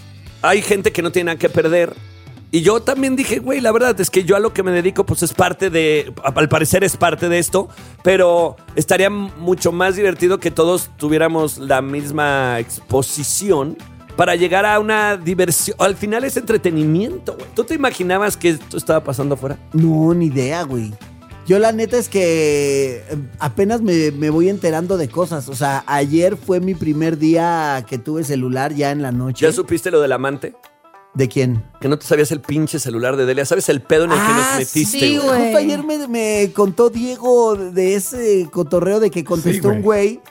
hay gente que no tiene nada que perder. Y yo también dije, güey, la verdad es que yo a lo que me dedico, pues es parte de, al parecer es parte de esto, pero estaría mucho más divertido que todos tuviéramos la misma exposición para llegar a una diversión. Al final es entretenimiento, güey. ¿Tú te imaginabas que esto estaba pasando afuera? No, ni idea, güey. Yo la neta es que eh, apenas me, me voy enterando de cosas. O sea, ayer fue mi primer día que tuve celular ya en la noche. ¿Ya supiste lo del amante? ¿De quién? Que no te sabías el pinche celular de Delia. ¿Sabes el pedo en el que Ah, nos metiste, sí, güey? güey. Justo ayer me, me contó Diego de ese cotorreo de que contestó Sí, un güey.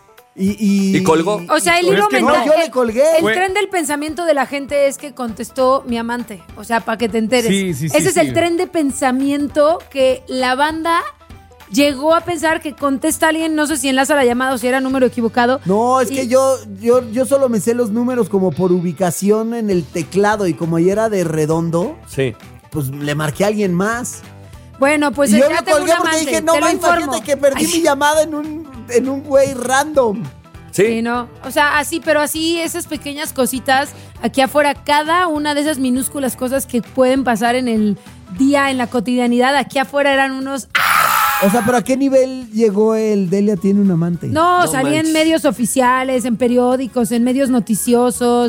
Y, y, ¿Y colgó? O sea, el Pero hilo es que mental. no, yo le colgué. El Fue- tren del pensamiento de la gente es que contestó mi amante. O sea, para que te enteres. Sí, sí, sí, Ese es sí. el tren de pensamiento que la banda llegó a pensar que contesta alguien, no sé si enlaza la llamada o si era número equivocado. No, es Y- que yo, yo, yo solo me sé los números como por ubicación en el teclado y como ayer era de redondo, Sí. pues le marqué a alguien más. Bueno, pues y yo ya le tengo colgué un porque amante, dije, no te lo mames, informo. imagínate que perdí mi llamada en un, en un güey random. ¿Sí? Sí, no. O sea, así, pero así, esas pequeñas cositas, aquí afuera, cada una de esas minúsculas cosas que pueden pasar en el día, en la cotidianidad, aquí afuera eran unos... O sea, pero ¿a qué nivel llegó el Delia tiene un amante? No, No salía manches. en medios oficiales, en periódicos, en medios noticiosos,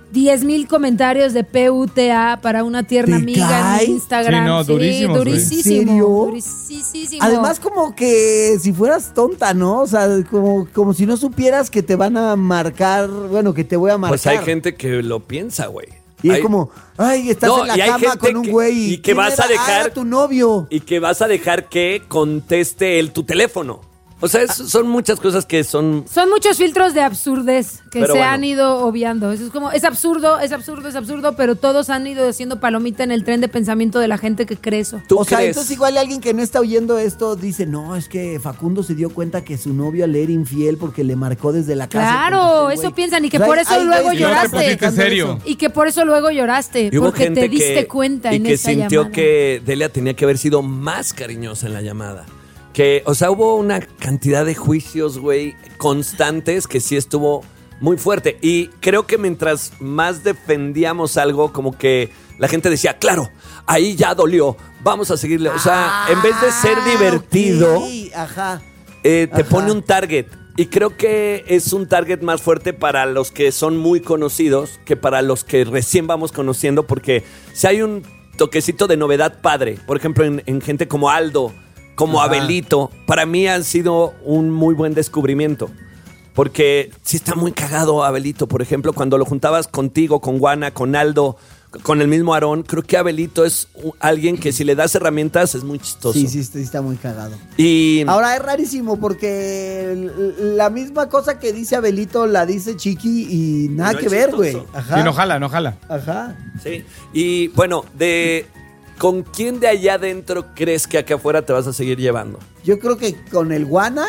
diez mil comentarios de P U T A para una tierna ¿Te amiga cae? en Instagram. Sí, no, durísimos, güey. durísimo. ¿En serio? Durísimo. Además, como que si fueras tonta, ¿no? O sea, como, como si no supieras que te van a marcar, bueno, que te voy a marcar. Pues hay gente que lo piensa, güey. Y Hay- es como, ay, estás No, en la y hay cama gente con un que- güey. y que ¿quién vas a era? dejar- Ah, era tu novio. Y que vas a dejar que conteste él tu teléfono. O sea, es- son muchas cosas que son... Son muchos filtros de absurdez que Pero se bueno. han ido obviando. Eso es como, es absurdo, es absurdo, es absurdo, pero todos han ido haciendo palomita en el tren de pensamiento de la gente que cree eso. ¿Tú O sea, crees? entonces igual alguien que no está oyendo esto dice, no, es que Facundo se dio cuenta que su novio le era infiel porque le marcó desde la casa. Claro, Contestó el eso güey. piensan y que O sea, por hay- eso hay luego güeyes que no te lloraste. pusiste serio. Y que por eso luego lloraste, Y hubo porque gente te diste que- cuenta y en que esa sintió llamada. que Delia tenía que haber sido más cariñosa en la llamada. Que, o sea, hubo una cantidad de juicios, güey, constantes que sí estuvo muy fuerte. Y creo que mientras más defendíamos algo, como que la gente decía, claro, ahí ya dolió, vamos a seguirle. O sea, en vez de ser Ah, divertido, ok, ajá. eh, te Ajá. pone un target. Y creo que es un target más fuerte para los que son muy conocidos que para los que recién vamos conociendo, porque si hay un toquecito de novedad padre, por ejemplo, en, en gente como Aldo, como Ajá. Abelito, para mí han sido un muy buen descubrimiento. Porque sí está muy cagado Abelito, por ejemplo, cuando lo juntabas contigo, con Juana, con Aldo, con el mismo Aarón, creo que Abelito es u- alguien que si le das herramientas es muy chistoso. Sí, sí, sí, está muy cagado. Y Ahora es rarísimo porque l- la misma cosa que dice Abelito la dice Chiqui y nada no que es ver, chistoso. güey. Ajá. Sí, no jala, no jala. Ajá. Sí. Y bueno, de ¿con quién de allá adentro crees que acá afuera te vas a seguir llevando? Yo creo que con el Guana.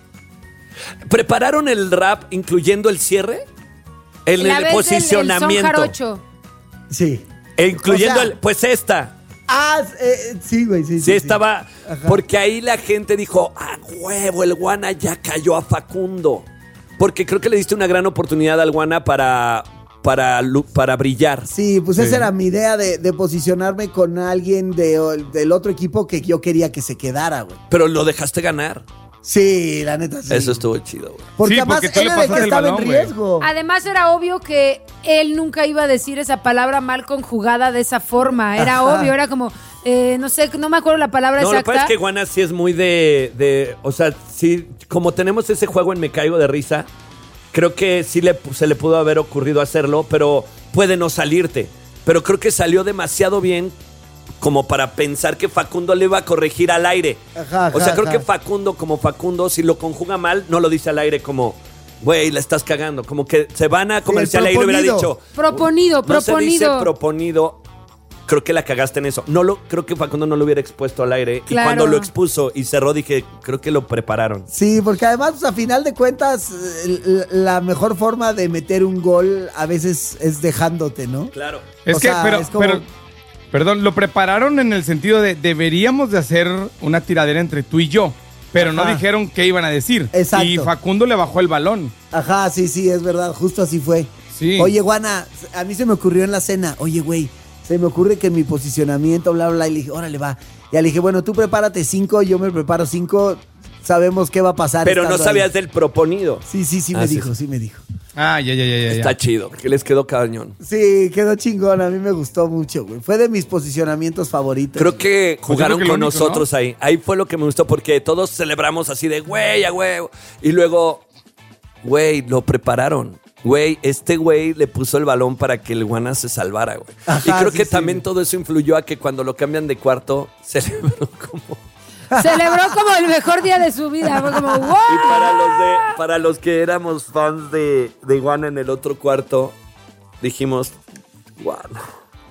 ¿Prepararon el rap incluyendo el cierre? El, La el vez del- el son posicionamiento. jarocho. Sí. E incluyendo O sea- el. Pues esta. Ah, eh, sí, güey, sí, Sí, sí. estaba. Ajá. Porque ahí la gente dijo: ¡ah, huevo! El Guana ya cayó a Facundo. Porque creo que le diste una gran oportunidad al Guana para. Para, lu- para brillar. Sí, pues Sí. esa era mi idea de, de posicionarme con alguien de- del otro equipo que yo quería que se quedara, güey. Pero lo dejaste ganar. Sí, la neta sí. Eso estuvo chido, güey. Porque Sí, además porque tú él le era el que pasas el estaba balón, en güey. riesgo. Además era obvio que él nunca iba a decir esa palabra mal conjugada de esa forma. Era Ajá. obvio, era como, eh, no sé, no me acuerdo la palabra No, lo que exacta. pasa es que Guana sí es muy de, de. O sea, sí, como tenemos ese juego en Me Caigo de Risa, creo que sí le, se le pudo haber ocurrido hacerlo, pero puede no salirte. Pero creo que salió demasiado bien como para pensar que Facundo le iba a corregir al aire. Ajá, ajá, o sea, creo ajá. que Facundo, como Facundo, si lo conjuga mal, no lo dice al aire como, güey, la estás cagando. Como que se van a comercial ahí y le hubiera proponido. dicho. Proponido, No se dice proponido. proponido. Creo que la cagaste en eso. No lo, creo que Facundo no lo hubiera expuesto al aire. Claro. Y cuando lo expuso y cerró, dije, creo que lo prepararon. Sí, porque además, pues, a final de cuentas, eh, la mejor forma de meter un gol a veces es dejándote, ¿no? Claro. Es O que, sea, pero, es como- pero, perdón, lo prepararon en el sentido de deberíamos de hacer una tiradera entre tú y yo, pero no Ajá. dijeron qué iban a decir. Exacto. Y Facundo le bajó el balón. Ajá, sí, sí, es verdad, justo así fue. Sí. Oye, Guana, a mí se me ocurrió en la cena, oye, güey, se me ocurre que mi posicionamiento, bla, bla, y le dije, órale, va. Ya le dije, bueno, tú prepárate cinco, yo me preparo cinco, sabemos qué va a pasar. Pero no estando sabías ahí. del proponido. Sí, sí, sí Ah, me sí, dijo, sí. sí me dijo. Ah, ya, ya, ya, ya. ya. Está chido, que les quedó cañón. Sí, quedó chingón, a mí me gustó mucho, güey. Fue de mis posicionamientos favoritos. Creo que jugaron creo que con lo único, nosotros ahí. Ahí fue lo que me gustó porque todos celebramos así de güey, a huevo. Y luego, güey, lo prepararon. Güey, este güey le puso el balón para que el Guana se salvara, güey. Ajá, Y creo sí, que sí. también todo eso influyó a que cuando lo cambian de cuarto, celebró como... Celebró como el mejor día de su vida. Fue como, ¡wow! Y para los, de, para los que éramos fans de, de Iguana en el otro cuarto, dijimos, Guana.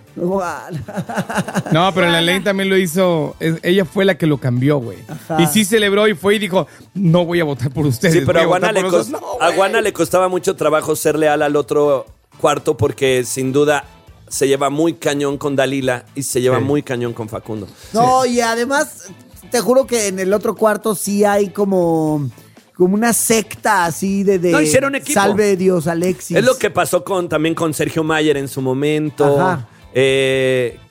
Guana. No, pero la ley también lo hizo. es- ella fue la que lo cambió, güey. Ajá. Y sí celebró y fue y dijo: no voy a votar por ustedes. Sí, pero voy a Guana, votar le por cos- nosotros". No, a güey. Guana le costaba mucho trabajo ser leal al otro cuarto porque sin duda se lleva muy cañón con Dalila y se lleva Sí. muy cañón con Facundo. No, y además, te juro que en el otro cuarto sí hay como, como una secta así de, de No, hicieron equipo. Salve Dios, Alexis. Es lo que pasó con, también con Sergio Mayer en su momento. Ajá. Eh,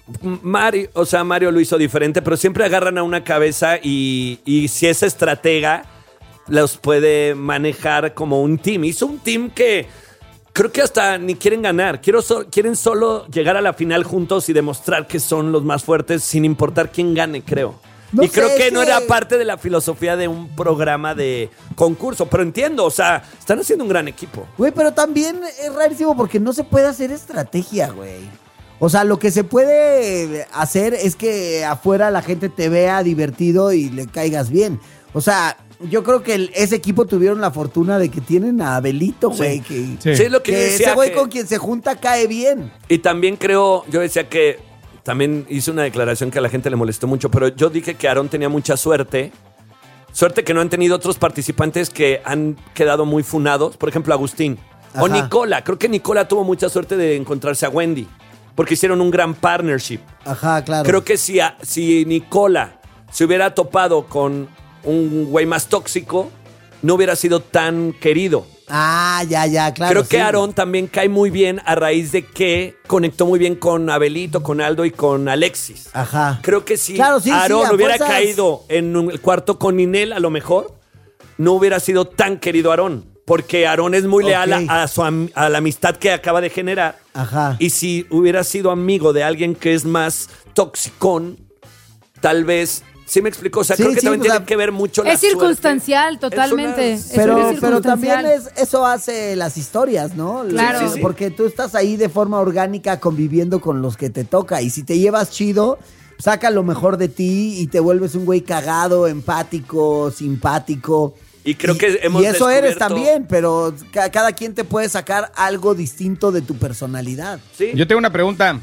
Mario, o sea, Mario lo hizo diferente, pero siempre agarran a una cabeza y, y si es estratega, los puede manejar como un team. Hizo un team que creo que hasta ni quieren ganar. Quiero so- quieren solo llegar a la final juntos y demostrar que son los más fuertes sin importar quién gane, creo. No y creo sé, que es no que- era parte de la filosofía de un programa de concurso. Pero entiendo, o sea, están haciendo un gran equipo. Güey, pero también es rarísimo porque no se puede hacer estrategia, güey. O sea, lo que se puede hacer es que afuera la gente te vea divertido y le caigas bien. O sea, yo creo que el- ese equipo tuvieron la fortuna de que tienen a Abelito, güey. Que, Sí. Sí, es lo que, yo que decía. ese güey que- con quien se junta cae bien. Y también creo, yo decía que también hice una declaración que a la gente le molestó mucho, pero yo dije que Aarón tenía mucha suerte. Suerte que no han tenido otros participantes que han quedado muy funados. Por ejemplo, Agustín. O Ajá. Nicola. Creo que Nicola tuvo mucha suerte de encontrarse a Wendy. Porque hicieron un gran partnership. Ajá, claro. Creo que si, a- si Nicola se hubiera topado con un güey más tóxico, no hubiera sido tan querido. Ah, ya, ya, claro. Creo que sí. Aarón también cae muy bien a raíz de que conectó muy bien con Abelito, con Aldo y con Alexis. Ajá. Creo que si Claro, sí, Aarón sí, a hubiera fuerzas. caído en un- el cuarto con Ninel, a lo mejor, no hubiera sido tan querido Aarón. Porque Aarón es muy leal Ok. a, a su am- a la amistad que acaba de generar. Ajá. Y si hubiera sido amigo de alguien que es más toxicón, tal vez... ¿Sí me explico? O sea, Sí, creo que sí, también o tiene sea, que ver mucho la Es circunstancial, suerte. totalmente. Es una- Eso Pero, es pero también circunstancial. es, eso hace las historias, ¿no? Claro. Sí, sí, sí. Porque tú estás ahí de forma orgánica conviviendo con los que te toca. Y si te llevas chido, saca lo mejor de ti y te vuelves un güey cagado, empático, simpático. Y creo Y- que hemos Y eso eres descubierto- también, pero ca- cada quien te puede sacar algo distinto de tu personalidad. Sí. Yo tengo una pregunta.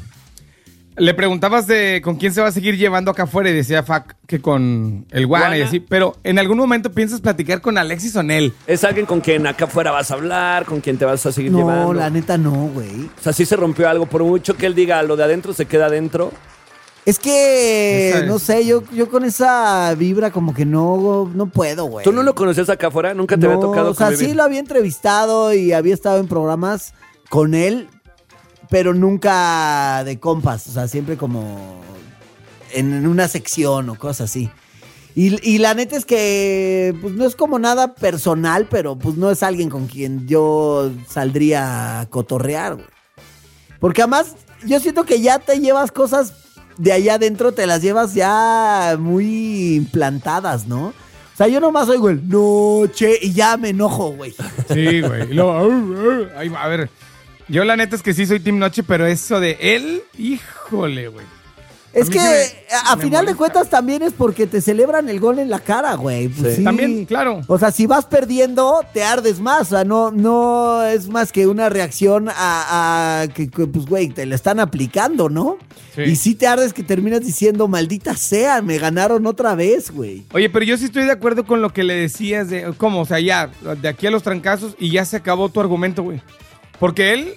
Le preguntabas de con quién se va a seguir llevando acá afuera y decía Fac que con el Guana y Guana. así. Pero ¿en algún momento piensas platicar con Alexis o Nel? Es alguien con quien acá afuera vas a hablar, con quien te vas a seguir No, llevando. la neta no, güey. O sea, sí se rompió algo. Por mucho que él diga lo de adentro, se queda adentro. Es que, Esa es. no sé, yo, yo con esa vibra como que no, no puedo, güey. ¿Tú no lo conocías acá afuera? ¿Nunca te No, había tocado o sea, convivir? sí lo había entrevistado y había estado en programas con él, pero nunca de compas, o sea, siempre como en, en una sección o cosas así. Y, y la neta es que pues no es como nada personal, pero pues no es alguien con quien yo saldría a cotorrear, güey. Porque además yo siento que ya te llevas cosas de allá adentro, te las llevas ya muy implantadas, ¿no? O sea, yo nomás oigo el noche y ya me enojo, güey. Sí, güey. Y luego, "Au, au". Ay, a ver, yo la neta es que sí soy Team Noche, pero eso de él, híjole, güey. Es mí que sí me- a, a me final de molesta. cuentas también es porque te celebran el gol en la cara, güey. Pues Sí. sí. También, claro. O sea, si vas perdiendo, te ardes más. O sea, no, no es más que una reacción a, a que, que, pues, güey, te la están aplicando, ¿no? Sí. Y si te ardes que terminas diciendo, maldita sea, me ganaron otra vez, güey. Oye, pero yo sí estoy de acuerdo con lo que le decías de, ¿cómo? O sea, ya, de aquí a los trancazos y ya se acabó tu argumento, güey. Porque él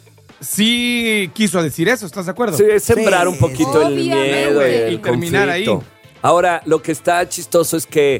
sí quiso decir eso, ¿estás de acuerdo? Sí, es sembrar Sí, un poquito el obviamente. miedo, el, El terminar conflicto. ahí. Ahora, lo que está chistoso es que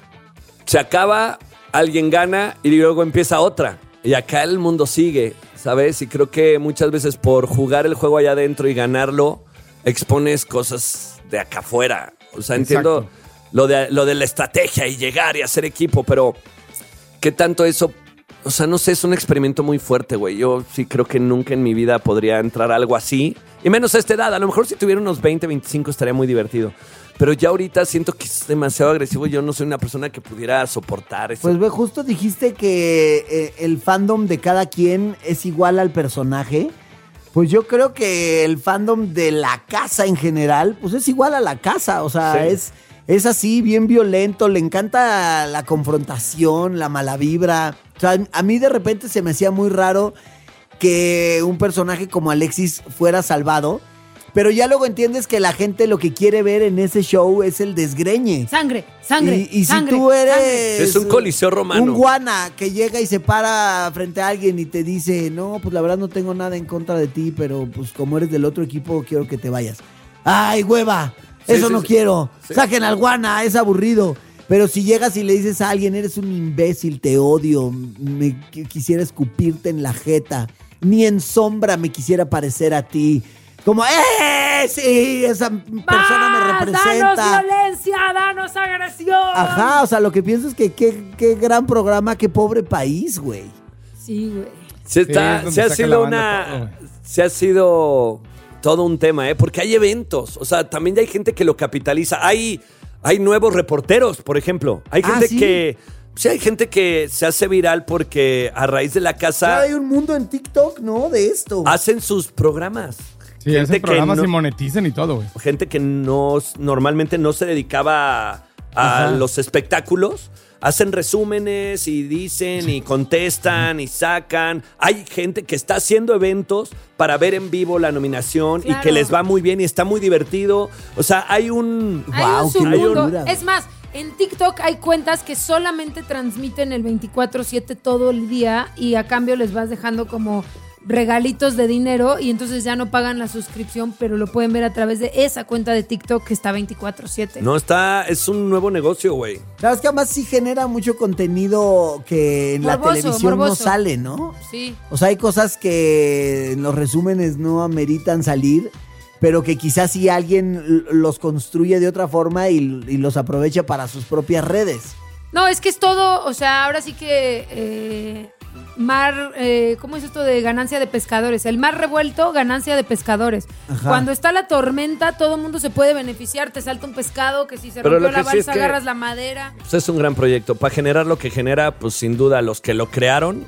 se acaba, alguien gana y luego empieza otra. Y acá el mundo sigue, ¿sabes? Y creo que muchas veces por jugar el juego allá adentro y ganarlo, expones cosas de acá afuera. O sea, entiendo Exacto. lo de, lo de la estrategia y llegar y hacer equipo, pero ¿qué tanto eso? O sea, no sé, es un experimento muy fuerte, güey. Yo sí creo que nunca en mi vida podría entrar a algo así. Y menos a esta edad. A lo mejor si tuviera unos veinte, veinticinco estaría muy divertido. Pero ya ahorita siento que es demasiado agresivo. Yo no soy una persona que pudiera soportar eso. Pues ve, justo dijiste que eh, el fandom de cada quien es igual al personaje. Pues yo creo que el fandom de la casa en general, pues es igual a la casa. O sea, Sí. es, es así, bien violento. Le encanta la confrontación, la mala vibra. O sea, a mí de repente se me hacía muy raro que un personaje como Alexis fuera salvado. Pero ya luego entiendes que la gente lo que quiere ver en ese show es el desgreñe. Sangre, sangre. Y, y si sangre, tú eres sangre. Es un coliseo romano. un guana que llega y se para frente a alguien y te dice, no, pues la verdad no tengo nada en contra de ti, pero pues como eres del otro equipo quiero que te vayas. ¡Ay, hueva! Sí, Eso sí, no sí. quiero. Sí. Saquen al guana, es aburrido. Pero si llegas y le dices a alguien, eres un imbécil, te odio, me qu- quisiera escupirte en la jeta, ni en sombra me quisiera parecer a ti. Como, ¡eh! Sí, esa persona me ¡Más! representa. ¡Danos violencia! ¡Danos agresión! Ajá, o sea, lo que pienso es que qué, qué gran programa, qué pobre país, güey. Sí, güey. Se, está, es donde se ha saca la sido banda una. todo, güey. se ha sido todo un tema, ¿eh? Porque hay eventos. O sea, también ya hay gente que lo capitaliza. Hay, hay nuevos reporteros, por ejemplo. Hay Ah, gente ¿sí? que. Sí, hay gente que se hace viral porque a raíz de la casa Claro, hay un mundo en TikTok, ¿no? De esto. hacen sus programas. Sí, Gente hacen que programas no- y monetizan y todo, güey. Gente que no, normalmente no se dedicaba a, a Ajá. los espectáculos. Hacen resúmenes y dicen y contestan y sacan. Hay gente que está haciendo eventos para ver en vivo la nominación y Claro. que les va muy bien y está muy divertido. O sea, hay un... Hay Guau, un qué submundo. locura. Es más, en TikTok hay cuentas que solamente transmiten el veinticuatro siete todo el día y a cambio les vas dejando como regalitos de dinero y entonces ya no pagan la suscripción, pero lo pueden ver a través de esa cuenta de TikTok que está veinticuatro siete. No, está... Es un nuevo negocio, güey. Sabes que además sí genera mucho contenido que en la Morboso, televisión no morboso. sale, ¿no? Sí. O sea, hay cosas que en los resúmenes no ameritan salir, pero que quizás si alguien l- los construye de otra forma y, y los aprovecha para sus propias redes. No, es que es todo, o sea, ahora sí que eh, mar, eh, ¿cómo es esto de ganancia de pescadores? El mar revuelto, ganancia de pescadores. Ajá. Cuando está la tormenta, todo el mundo se puede beneficiar. Te salta un pescado, que si se Pero rompió lo la que sí es balsa, que- agarras la madera. Pues es un gran proyecto. Para generar lo que genera, pues sin duda los que lo crearon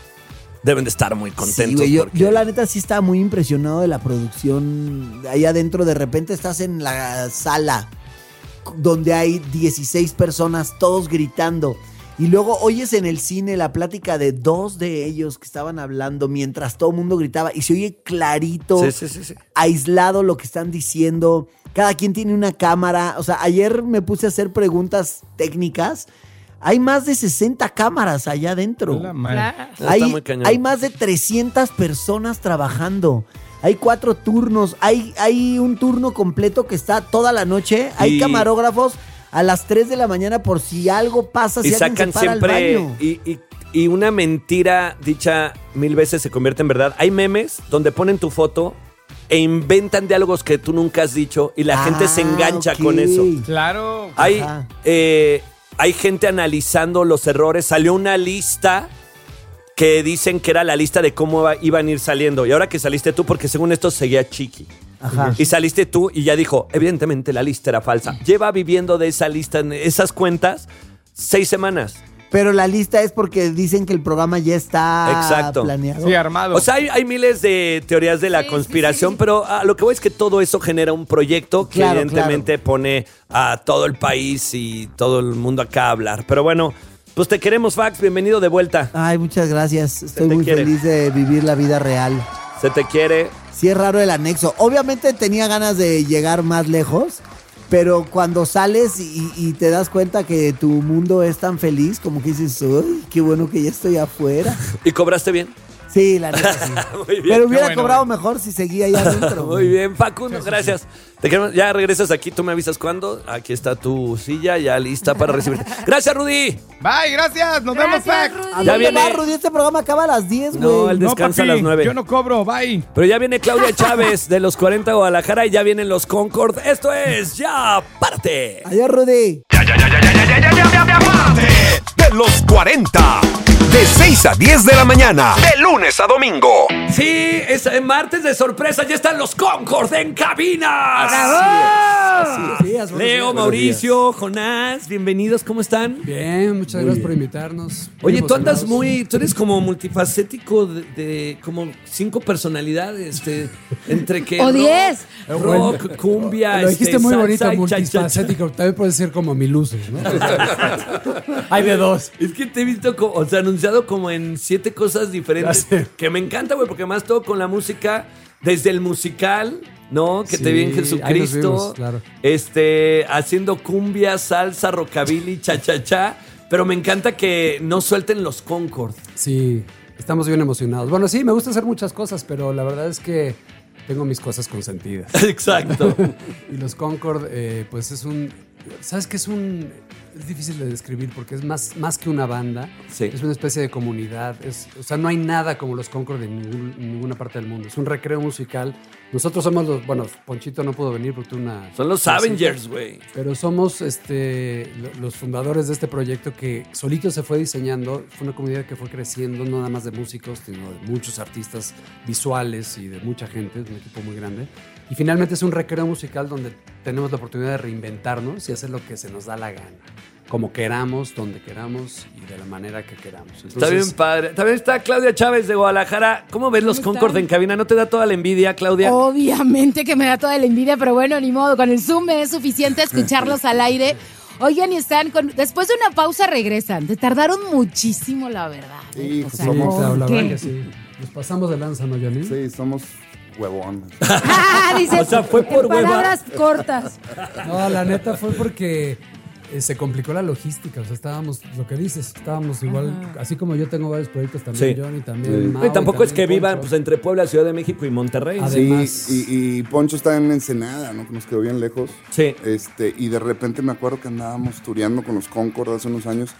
deben de estar muy contentos. Sí, güey, yo, porque- yo la neta sí estaba muy impresionado de la producción. Ahí adentro de repente estás en la sala donde hay dieciséis personas, todos gritando. Y luego oyes en el cine la plática de dos de ellos que estaban hablando mientras todo el mundo gritaba. Y se oye clarito, Sí, sí, sí, sí. aislado lo que están diciendo. Cada quien tiene una cámara. O sea, ayer me puse a hacer preguntas técnicas. Hay más de sesenta cámaras allá adentro. La madre. Claro. Está Hay, muy cañón. hay más de trescientas personas trabajando. Hay cuatro turnos. Hay, hay un turno completo que está toda la noche. Hay Y- camarógrafos a las tres de la mañana por si algo pasa, si Y alguien sacan se para al siempre. baño. Y, y- y una mentira dicha mil veces se convierte en verdad. Hay memes donde ponen tu foto e inventan diálogos que tú nunca has dicho y la gente se Ah, engancha ok. con eso. Claro. Hay, Ajá. eh, hay gente analizando los errores. Salió una lista que dicen que era la lista de cómo va- iban a ir saliendo. Y ahora que saliste tú, porque según esto seguía Chiqui. Ajá. Y saliste tú y ya dijo, evidentemente la lista era falsa. Lleva viviendo de esa lista, en esas cuentas, seis semanas. Pero la lista es porque dicen que el programa ya está Exacto. planeado. Sí, armado. O sea, hay, hay miles de teorías de la Sí, conspiración, sí, sí. pero a lo que voy es que todo eso genera un proyecto que Claro, evidentemente pone a todo el país y todo el mundo acá a hablar. Pero bueno, pues te queremos, Fax. Bienvenido de vuelta. Ay, muchas gracias. Estoy te muy quiere. feliz de vivir la vida real. Se te quiere. Sí es raro el anexo. Obviamente tenía ganas de llegar más lejos, pero cuando sales y, y te das cuenta que tu mundo es tan feliz, como que dices, uy, qué bueno que ya estoy afuera. ¿Y cobraste bien? Sí, la neta sí. Muy bien. Pero hubiera Qué bueno, cobrado güey. mejor si seguía ahí adentro. Muy bien, Facundo, gracias. Te queremos- ya regresas aquí, tú me avisas cuándo. Aquí está tu silla ya lista para recibirte. Gracias, Rudy. Bye, gracias. Nos vemos, Gracias, Pac. Rudy. ¿A Ya dónde viene- va, Rudy? Este programa acaba a las diez, güey. No, el No, descansa papi, a las nueve. Yo no cobro, bye. Pero ya viene Claudia Chávez de los cuarenta Guadalajara y ya vienen los Concord. Esto es Ya Párate. Adiós, Rudy. De los cuarenta. De seis a diez de la mañana. De lunes a domingo. Sí, es eh, martes de sorpresa. Ya están los Concord en cabina. Buenos días, buenos Leo, días. Mauricio, Jonás, bienvenidos. ¿Cómo están? Bien, muchas gracias por invitarnos. Oye, Muy tú andas emocionados. muy, tú eres como multifacético de, de como cinco personalidades, de- entre que O rock, diez. rock, cumbia, Lo dijiste este, muy salsa bonito, y cha, cha, cha. multifacético. También puede ser como mi luces, ¿no? Hay de dos. Es que te he visto, como, o sea, anunciado como en siete cosas diferentes. Ya sé. Que me encanta, güey, porque más todo con la música, desde el musical, ¿no? Que Sí, te vi en ahí nos Jesucristo. vimos, claro. Este, haciendo cumbia, salsa, rockabilly, cha, cha, cha. Pero me encanta que no suelten los Concord. Sí, estamos bien emocionados. Bueno, sí, me gusta hacer muchas cosas, pero la verdad es que tengo mis cosas consentidas. Exacto. Y los Concord, eh, pues es un... ¿Sabes qué es un...? es difícil de describir porque es más, más que una banda. Sí. Es una especie de comunidad. Es, o sea, no hay nada como los Concord en, ningún- en ninguna parte del mundo. Es un recreo musical. Nosotros somos los... Bueno, Ponchito no pudo venir porque tuvo una... Son los Avengers, güey. Pero somos este, lo- los fundadores de este proyecto que solito se fue diseñando. Fue una comunidad que fue creciendo, no nada más de músicos, sino de muchos artistas visuales y de mucha gente. Es un equipo muy grande. Y finalmente es un recreo musical donde tenemos la oportunidad de reinventarnos y hacer lo que se nos da la gana. Como queramos, donde queramos y de la manera que queramos. Está Entonces, bien padre. También está Claudia Chávez de Guadalajara. ¿Cómo ves los ¿Cómo Concord están? en cabina? ¿No te da toda la envidia, Claudia? Obviamente que me da toda la envidia, pero bueno, ni modo. Con el Zoom me es suficiente escucharlos al aire. Oigan, y están con... Después de una pausa regresan. Te tardaron muchísimo, la verdad. Sí, O sí, sea, somos- ¿por claro, la qué? verdad que sí. Nos pasamos de lanza, ¿no, Johnny? Sí, somos huevón. Ah, dice, O sea, fue por en hueva. palabras cortas. No, la neta fue porque eh, se complicó la logística. O sea, estábamos, lo que dices, estábamos igual, así como yo tengo varios proyectos también, Sí. Johnny, también Sí. Mau, Y tampoco y es que también vivan Poncho. pues, entre Puebla, Ciudad de México y Monterrey. Además- Sí, Además- y, y Poncho está en Ensenada, ¿no? Que nos quedó bien lejos. Sí. Este, y de repente me acuerdo que andábamos tureando con los Concord hace unos años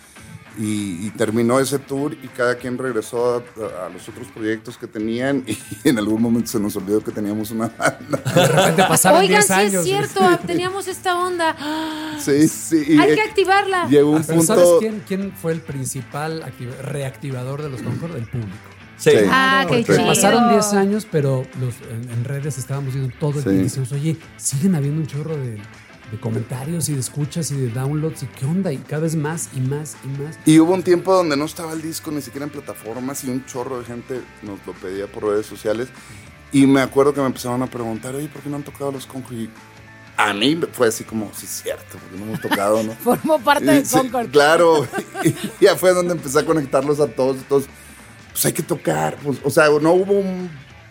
y, y terminó ese tour y cada quien regresó a, a los otros proyectos que tenían y en algún momento se nos olvidó que teníamos una banda. De repente pasaron Oigan, diez sí años. es cierto, teníamos esta onda. Sí, sí. y, Hay eh, que activarla. Llegó un Ah, pero punto... ¿sabes quién, quién fue el principal activa- reactivador de los Concord? El público. Sí. Sí. Ah, qué Porque chido. Pasaron diez años, pero los, en, en redes estábamos viendo todo el Sí. tiempo y decíamos, oye, siguen habiendo un chorro de, de comentarios y de escuchas y de downloads y qué onda, y cada vez más y más y más. Y hubo un tiempo donde no estaba el disco ni siquiera en plataformas y un chorro de gente nos lo pedía por redes sociales. Y me acuerdo que me empezaron a preguntar, oye, ¿por qué no han tocado los Concord? Y a mí fue así como, sí, es cierto, porque no hemos tocado, ¿no? Formó parte de Sí, Concord. claro, y ya fue donde empecé a conectarlos a todos. Entonces, pues hay que tocar. Pues, o sea, no hubo un,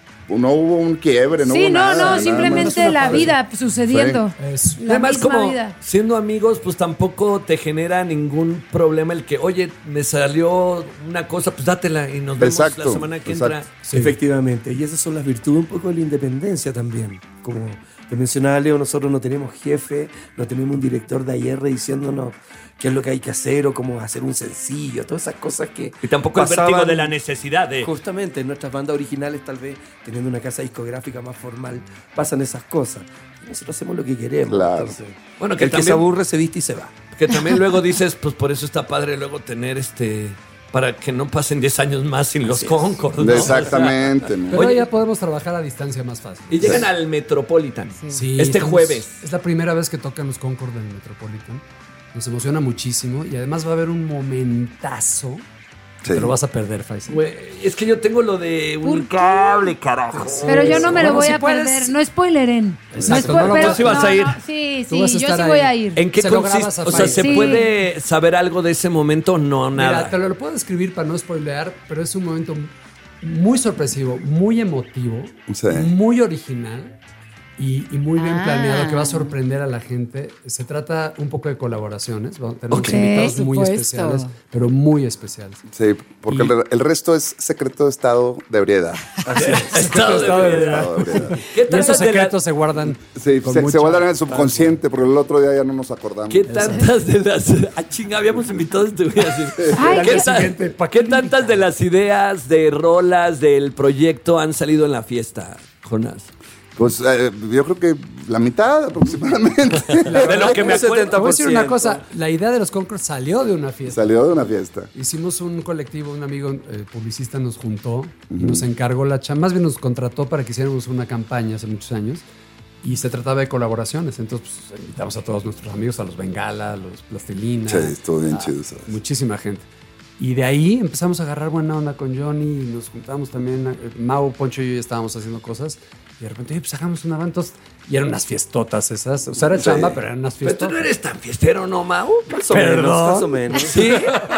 no hubo un quiebre, no Sí, hubo no, nada. no, nada simplemente más. la vida sucediendo. Es, La Además, misma como vida. siendo amigos, pues tampoco te genera ningún problema el que, oye, me salió una cosa, pues dátela y nos vemos Exacto, la semana que exacto. entra. Sí. Efectivamente, y esas son las virtudes un poco de la independencia también. Como te mencionaba Leo, nosotros no tenemos jefe, no tenemos un director de ayer diciéndonos qué es lo que hay que hacer o cómo hacer un sencillo, todas esas cosas que Y tampoco el pasaban vértigo de la necesidad de... Justamente en nuestras bandas originales, tal vez teniendo una casa discográfica más formal, pasan esas cosas. Y nosotros hacemos lo que queremos. Claro. Entonces, Bueno, que el que también- se aburre se viste y se va. Que también luego dices, pues por eso está padre luego tener este... Para que no pasen diez años más sin los Así es. Concord, ¿no? Exactamente. ¿no? Pero Oye. ya podemos trabajar a distancia más fácil. Y llegan al Metropolitan. Sí, este estamos- jueves. Es la primera vez que tocan los Concord en el Metropolitan. Nos emociona muchísimo y además va a haber un momentazo. Sí. Te lo vas a perder, Faisal. Güey, es que yo tengo lo de un cable, carajo. Pero yo no me lo Bueno, voy si a puedes- perder. No spoileren. Exacto, no no lo pero, puedes- sí vas a ir. sí, Tú sí, vas a yo estar sí ahí. voy a ir. ¿En qué Se lo consiste? grabas a O sea, ¿se Sí. puede saber algo de ese momento? No, nada. Mira, te lo, lo puedo describir para no spoilear, pero es un momento muy sorpresivo, muy emotivo, Sí. muy original y, y muy bien Ah. planeado que va a sorprender a la gente. Se trata un poco de colaboraciones. Vamos, tenemos Ok. invitados Por muy supuesto. especiales, pero muy especiales. Sí, porque Y- el, el resto es secreto de estado de ebriedad. Estado de Estado de verdad. Estado de ebriedad. ¿Qué Y esos tantas de, la- secretos se guardan. Sí, con se, se mucha- guardan en el subconsciente, porque el otro día ya no nos acordamos. ¿Qué tantas de las... Ah, chinga, habíamos invitado a este güey así. Ay, ¿Qué, qué- ta- ¿Qué tantas de las ideas, de rolas, del proyecto han salido en la fiesta, Jonás? Pues eh, yo creo que la mitad aproximadamente. De lo que me acuerdo. Te voy a decir una cosa, la idea de los Concord salió de una fiesta. Salió de una fiesta. Hicimos un colectivo, un amigo eh, publicista nos juntó y nos encargó la chamba, más bien nos contrató para que hiciéramos una campaña hace muchos años y se trataba de colaboraciones. Entonces pues, invitamos a todos nuestros amigos, a los Bengala, a los Plastilina. Sí, estuvo bien a chido, ¿sabes? Muchísima gente. Y de ahí empezamos a agarrar buena onda con Johnny y nos juntamos también. eh, Mau, Poncho y yo ya estábamos haciendo cosas. Y de repente, "Oye, pues hagamos una banda". Entonces, y eran unas fiestotas esas. O sea, era Sí. chamba, pero eran unas Pero tú fiestotas. no eres tan fiestero, ¿no, Mau? Más o Perdón. menos, más o menos. Sí,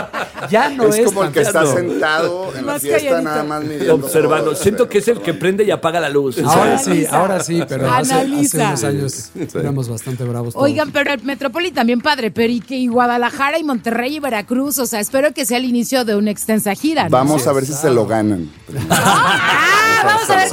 Ya no es, es como el tan que está fiesto. sentado en la Más fiesta calladito. nada más midiendo observando. todo. Siento que es el que prende y apaga la luz. Ahora sí, Analiza. ahora sí, pero hace, hace Analiza. unos años éramos bastante bravos todos. Oigan, pero el Metropolitan también padre, pero y que y Guadalajara y Monterrey y Veracruz, o sea, espero que sea el inicio de una extensa gira, ¿no? Vamos a ver si se lo ganan. Ah, vamos a ver Si cuál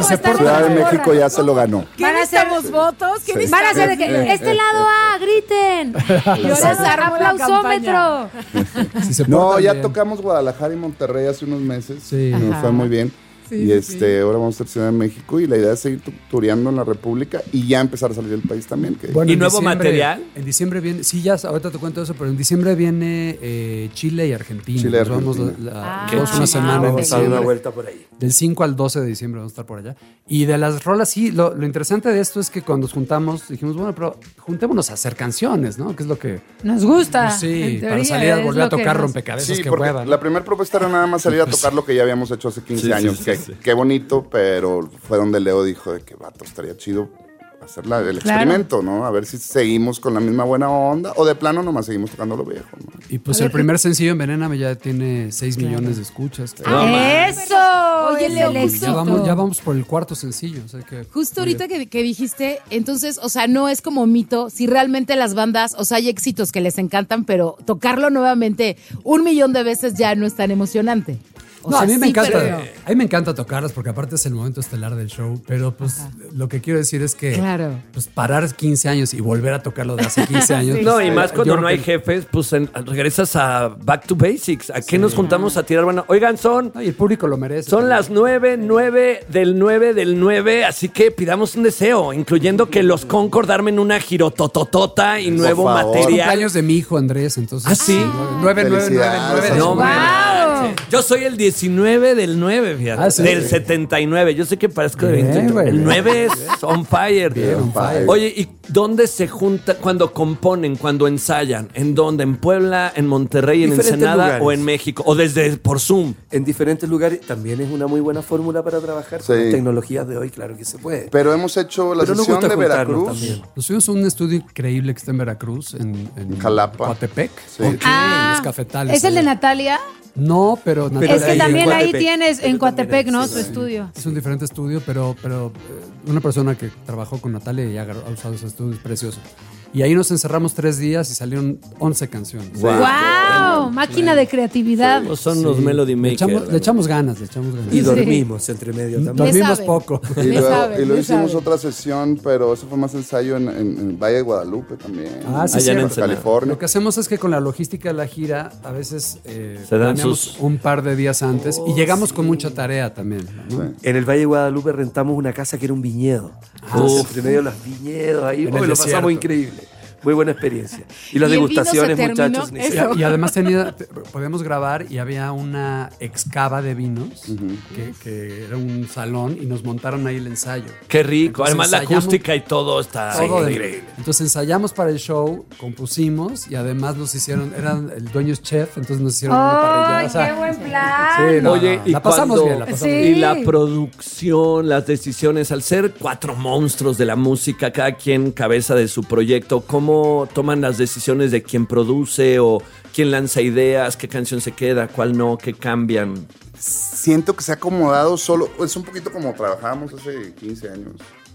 a estar en Ciudad de las México porras. ya se lo ganó. ¿Qué Van a ser- necesitamos votos? ¿Qué Van a ser de que, Eh, este eh, lado A, griten. Yo les armo la Aplausómetro. Si se No, portan ya bien. tocamos Guadalajara y Monterrey hace unos meses. Sí. Nos Ajá. fue muy bien. Sí, y sí, este, sí. ahora vamos a hacer Ciudad de México y la idea es seguir tu- tureando en la República y ya empezar a salir del país también. Que Bueno, ¿Y en nuevo diciembre- material? En diciembre viene, sí, ya ahorita te cuento eso, pero en diciembre viene eh, Chile y Argentina. Chile y Nos vamos Argentina. la- Ah, la- qué vamos una chido. semana en Vamos Vamos a dar diciembre. una vuelta por ahí. Del cinco al doce de diciembre vamos a estar por allá. Y de las rolas, sí, lo, lo interesante de esto es que cuando nos juntamos, dijimos, bueno, pero juntémonos a hacer canciones, ¿no? Que es lo que... Nos gusta. Sí, en para teoría, salir a es volver a lo que tocar nos- rompecabezas, Sí, que porque hueva, ¿no? la primera propuesta era nada más salir a tocar lo que ya habíamos hecho hace quince Sí, sí, años. sí, que, sí. Qué bonito, pero fue donde Leo dijo de que, vato, estaría chido hacer la- el Claro. experimento, ¿no? A ver si seguimos con la misma buena onda o de plano nomás seguimos tocando lo viejo, ¿no? Y pues el primer sencillo, Envenéname, ya tiene seis millones de escuchas. ¡Eso! Oye, es Leo, el justo- Ya éxito. vamos, ya vamos por el cuarto sencillo. O sea que, Justo muy ahorita bien. que, que dijiste, entonces, o sea, no es como mito, si realmente las bandas, o sea, hay éxitos que les encantan, pero tocarlo nuevamente un millón de veces ya no es tan emocionante. O No, sea, a mí me sí, encanta, pero- a mí me encanta tocarlas porque aparte es el momento estelar del show, pero pues lo que quiero decir es que Claro. pues parar quince años y volver a tocarlo de hace quince años. Sí, No, y pues, más yo cuando creo no hay que- jefes, pues en- regresas a Back to Basics. ¿A qué nos juntamos a tirar? Bueno, oigan, son, No, y el público lo merece. son también. las nueve, nueve del nueve del nueve, así que pidamos un deseo, incluyendo que los Concord armen una girotototota y nuevo favor. Es material. cumpleaños de mi hijo Andrés, entonces. ¿Ah, sí? nueve, nueve, nueve, Felicidades. nueve de No, su- ¡Wow! manches. Yo soy el diecinueve del nueve, fíjate. Ah, sí. Del setenta y nueve. Yo sé que parezco de Bien, veinte. güey. El nueve es on fire. on fire. Oye, ¿y dónde se junta cuando componen, cuando ensayan? ¿En dónde? ¿En Puebla, en Monterrey, en Diferentes Ensenada lugares. o en México? ¿O desde por Zoom? En diferentes lugares también es una muy buena fórmula para trabajar con Sí. las tecnologías de hoy, claro que se puede. Pero hemos hecho la Pero nos sesión gusta de juntarnos Veracruz. también. Nos fuimos a un estudio increíble que está en Veracruz, en, en Jalapa. Coatepec. Sí. Ok, Ah, los cafetales. ¿es el de allá. Natalia? No, pero, Pero Es que ahí en también ahí Coatepec. tienes, en Pero Coatepec, también ¿no? ahí, Su sí. estudio. Es un diferente estudio, pero, pero eh, una persona que trabajó con Natalia y ha agarrado- ha usado ese estudio es precioso. Y ahí nos encerramos tres días y salieron once canciones. ¡Wow! Máquina de creatividad. ¿O son los Melody Le Makers? echamos, le echamos ganas, le echamos ganas. Y Sí. dormimos entre medio también. Dormimos sabe. poco. Y Le luego, sabe, y luego le hicimos sabe. otra sesión, pero eso fue más ensayo en, en, en Valle de Guadalupe también. Ah, sí, Allá en cierto. Ensenada. California. Lo que hacemos es que con la logística de la gira, a veces eh, Se dan planeamos sus- un par de días antes y llegamos con mucha tarea también. ¿no? Sí. En el Valle de Guadalupe rentamos una casa que era un viñedo. Entonces, entre medio de los viñedos, ahí En oh, el lo desierto. pasamos increíble. Muy buena experiencia. Y las ¿Y el vino degustaciones, se terminó? muchachos. ni Eso. Y, se- a- y además tenía, te- podíamos grabar y había una excava de vinos que, que era un salón y nos montaron ahí el ensayo. Qué rico. Entonces Además, la ensayamos- acústica y todo está Todo de- increíble. Entonces ensayamos para el show, compusimos y además nos hicieron, eran el dueño es chef, entonces nos hicieron una parrilla. ¡Ay, o sea, qué buen plan! sí, no, Oye, no, y la pasamos cuando- bien, la pasamos Sí. bien. Y la producción, las decisiones, al ser cuatro monstruos de la música, cada quien cabeza de su proyecto, ¿cómo toman las decisiones de quién produce o quién lanza ideas, qué canción se queda, cuál no, qué cambian? Siento que se ha acomodado solo. Es un poquito como trabajábamos hace quince años.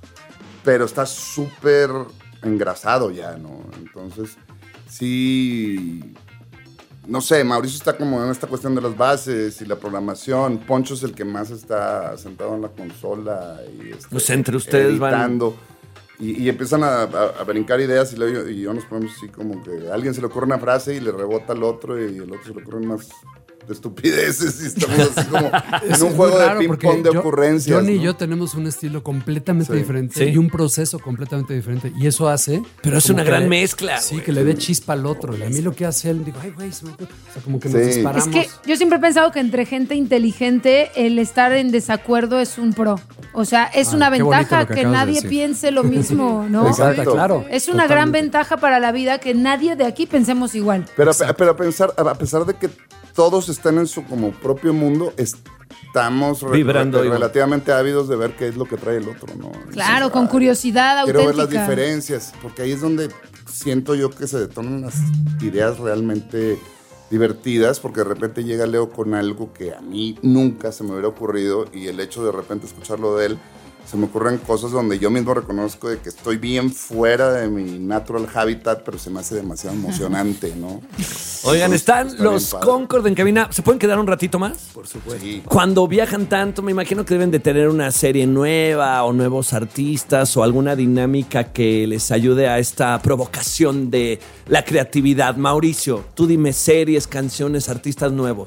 Pero está súper engrasado ya, ¿no? Entonces, sí. No sé, Mauricio está como en esta cuestión de las bases y la programación. Poncho es el que más está sentado en la consola y este, Pues entre ustedes van- editando. Y, y empiezan a, a- a brincar ideas y, luego yo, y yo nos ponemos así como que a alguien se le ocurre una frase y le rebota al otro y el otro se le ocurren más de estupideces y estamos así como Es en un muy juego de raro porque ping-pong de yo- ocurrencias. Johnny y ¿no? yo tenemos un estilo completamente Sí. diferente Sí. y un proceso completamente diferente. Y eso hace. Pero es como una que gran le- mezcla, Sí, güey. que le dé chispa al otro. Y a mí lo que hace él, digo, ay, güey, se me ocurre". O sea, como que nos Sí. disparamos. Es que yo siempre he pensado que entre gente inteligente el estar en desacuerdo es un pro. O sea, es Ah, una qué bonito ventaja lo que que, acabas de nadie decir. piense lo mismo, ¿no? Exacto, claro. Es una gran Totalmente. ventaja para la vida que nadie de aquí pensemos igual. Pero, pero a, pensar, a pesar de que todos están en su como propio mundo, estamos re- Vibrando re- igual. relativamente ávidos de ver qué es lo que trae el otro, ¿no? Claro, Entonces, con ah, curiosidad Quiero ver las auténtica. diferencias, porque ahí es donde siento yo que se detonan las ideas realmente divertidas, porque de repente llega Leo con algo que a mí nunca se me hubiera ocurrido y el hecho de repente escucharlo de él se me ocurren cosas donde yo mismo reconozco de que estoy bien fuera de mi natural habitat, pero se me hace demasiado emocionante, ¿no? Oigan, Entonces, están está los bien padre. Concord en cabina. ¿Se pueden quedar un ratito más? Por supuesto. Sí. Cuando viajan tanto, me imagino que deben de tener una serie nueva o nuevos artistas o alguna dinámica que les ayude a esta provocación de la creatividad. Mauricio, tú dime series, canciones, artistas nuevos.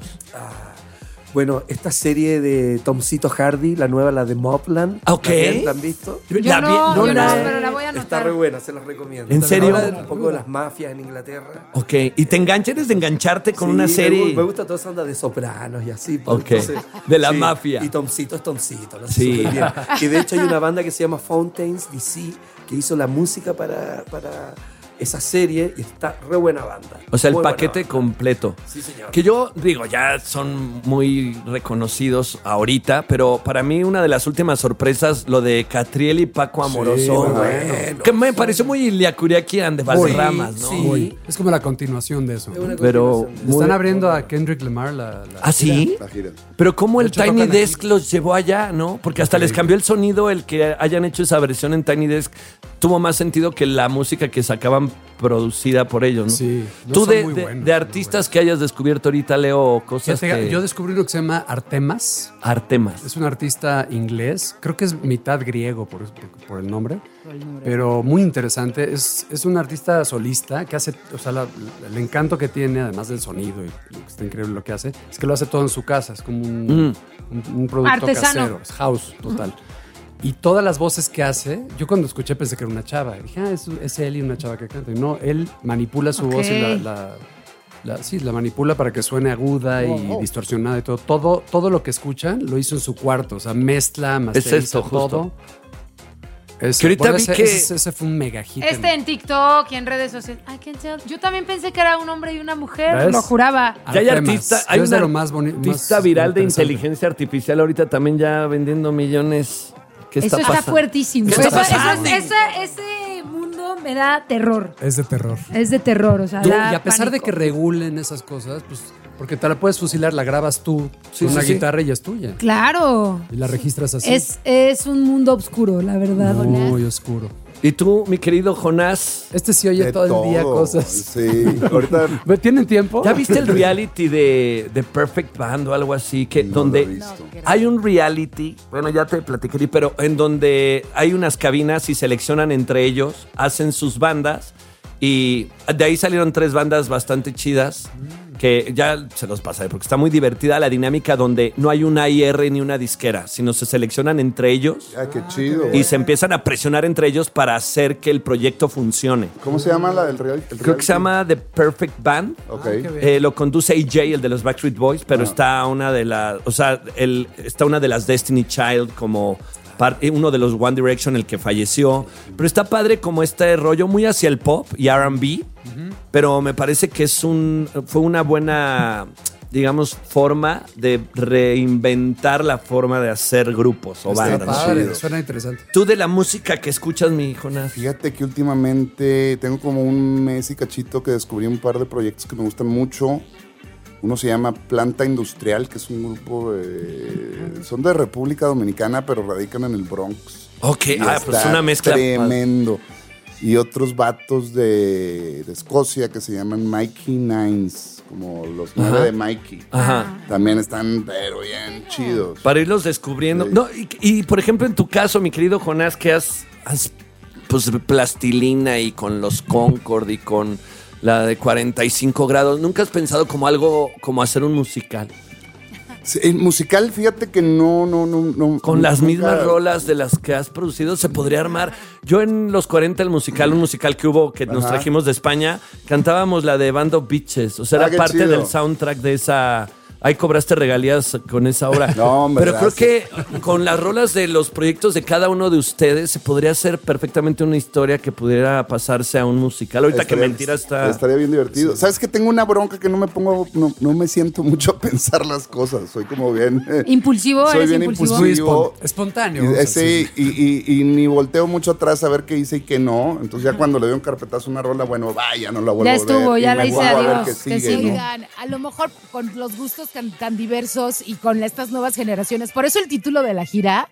Bueno, esta serie de Tomcito Hardy, la nueva, la de Mobland. Ok. ¿La, la han visto? Yo La no, vi- yo no, la- pero la voy a anotar. Está re buena, se las recomiendo. ¿En También serio? habla de un poco de las mafias en Inglaterra. Ok, ¿y te enganchas eres de engancharte con Sí, una me serie? gu- Me, gusta toda esa onda de sopranos y así. Ok, de la mafia. Y Tomcito es Tomcito. Lo hace Sí. súper bien. Y de hecho hay una banda que se llama Fountains D C que hizo la música para, para esa serie y está re buena banda. O sea, el Muy buena paquete banda. completo. Sí, señor. Que yo digo, ya son muy reconocidos ahorita, pero para mí una de las últimas sorpresas, lo de Catriel y Paco Amoroso, muy bueno. que me pareció muy Iliacuriaquian de Valderramas, ¿no? sí. Muy. Es como la continuación de eso. Es una Pero continuación de- muy- Están abriendo a Kendrick Lamar la... la ¿Ah, sí? La gira. Pero cómo De el hecho, Tiny tocan aquí. Desk los llevó allá, ¿no? Porque hasta les cambió el sonido, el que hayan hecho esa versión en Tiny Desk tuvo más sentido que la música que sacaban producida por ellos, ¿no? Sí, no, Tú son de, muy de- buenos, de muy artistas que hayas descubierto ahorita, Leo, cosas Fíjate, que... Yo descubrí lo que se llama Artemas. Artemas. Es un artista inglés, creo que es mitad griego por, por- por el nombre, pero muy interesante. Es, es un artista solista que hace, o sea, la- el encanto que tiene, además del sonido y lo que está increíble lo que hace, es que lo hace todo en su casa. Es como un, Mm. un- un producto Artesano. casero, es house total. Y todas las voces que hace, yo cuando escuché pensé que era una chava. Dije, ah, es, es él y una chava que canta. Y no, él manipula su Ok. voz y la, la- la- sí, la manipula para que suene aguda y distorsionada y todo. todo. Todo lo que escuchan lo hizo en su cuarto. O sea, mezcla, masteriza esto, justo. todo. Es- Que ahorita bueno, vi ese, que- ese- ese fue un mega hit. Este en TikTok y en redes sociales. I can tell. Yo también pensé que era un hombre y una mujer, ¿Ves? lo juraba. Ya hay Artemas. artista, hay Yo es un de lo más boni- artista más viral de interesante. inteligencia artificial ahorita también ya vendiendo millones. ¿Qué Eso está está pasando? fuertísimo. ¿Qué Eso, está eso es- pasando? esa- ese mundo me da terror. Es de terror. Es de terror, o sea, Tú- da y a pesar de pánico. que regulen esas cosas, pues porque te la puedes fusilar, la grabas tú Sí, con sí, una sí. guitarra y es tuya. Claro. Y la registras así. Es, es un mundo oscuro, la verdad. muy oscuro. Y tú, mi querido Jonás, Este sí oye De todo, el día todo. cosas. Sí, ahorita ¿Tienen tiempo? ¿ya viste el reality de, de Perfect Band o algo así? Que, No donde lo he visto. hay un reality, bueno, ya te platicaré, pero en donde hay unas cabinas y seleccionan entre ellos, hacen sus bandas y de ahí salieron tres bandas bastante chidas que ya se los pasaré porque está muy divertida la dinámica donde no hay una I R ni una disquera, sino se seleccionan entre ellos Ah, qué chido. y se empiezan a presionar entre ellos para hacer que el proyecto funcione. ¿Cómo se llama la del real? el Creo que reality? se llama The Perfect Band. Ok. qué bien. Eh, lo conduce A J, el de los Backstreet Boys, pero Ah. está una de las, o sea, el, está una de las Destiny Child como par- eh, uno de los One Direction, el que falleció. Pero está padre como este rollo muy hacia el pop y R and B, pero me parece que es un, fue una buena, digamos, forma de reinventar la forma de hacer grupos o Está bandas. padre, chido. suena interesante. Tú de la música que escuchas, mi Jonás. Fíjate que últimamente tengo como un mes y cachito que descubrí un par de proyectos que me gustan mucho. Uno se llama Planta Industrial, que es un grupo de... Son de República Dominicana, pero radican en el Bronx. Ok, Y ah, pues está una mezcla. tremendo. Y otros vatos de, de Escocia que se llaman Mikey Nines, como los nueve Ajá. de Mikey. Ajá. También están, pero bien chidos. Para irlos descubriendo. Sí. No, y, y, por ejemplo, en tu caso, mi querido Jonás, que has, has pues plastilina y con los Concord y con la de cuarenta y cinco grados, ¿nunca has pensado como algo, como hacer un musical? Sí, el musical, fíjate que no, no, no, no. Con las nunca- mismas rolas de las que has producido, se podría armar. Yo en los cuarenta, el musical, un musical que hubo, que nos Ajá. trajimos de España, cantábamos la de Band of Bitches. O sea, Ah, era qué parte chido. del soundtrack de esa... Ahí cobraste regalías con esa obra. No, hombre, Pero gracias. creo que con las rolas de los proyectos de cada uno de ustedes se podría hacer perfectamente una historia que pudiera pasarse a un musical. Ahorita que Estaría- mentira está... Estaría bien divertido. ¿Sabes que tengo una bronca que no me pongo, no, no me siento mucho a pensar las cosas? Soy como bien... eh, Impulsivo, Soy eres bien impulsivo. Muy impulsivo. espon- espontáneo. Y, o sea, ese- y, y- y ni volteo mucho atrás a ver qué hice y qué no. Entonces ya cuando le doy un carpetazo a una rola, bueno, vaya, no la vuelvo Ya a ver. estuvo, y ya me la hice, pongo a ver adiós, qué que sigue, sigue. ¿no? Oigan, a lo mejor con los gustos tan, tan diversos y con estas nuevas generaciones. Por eso el título de la gira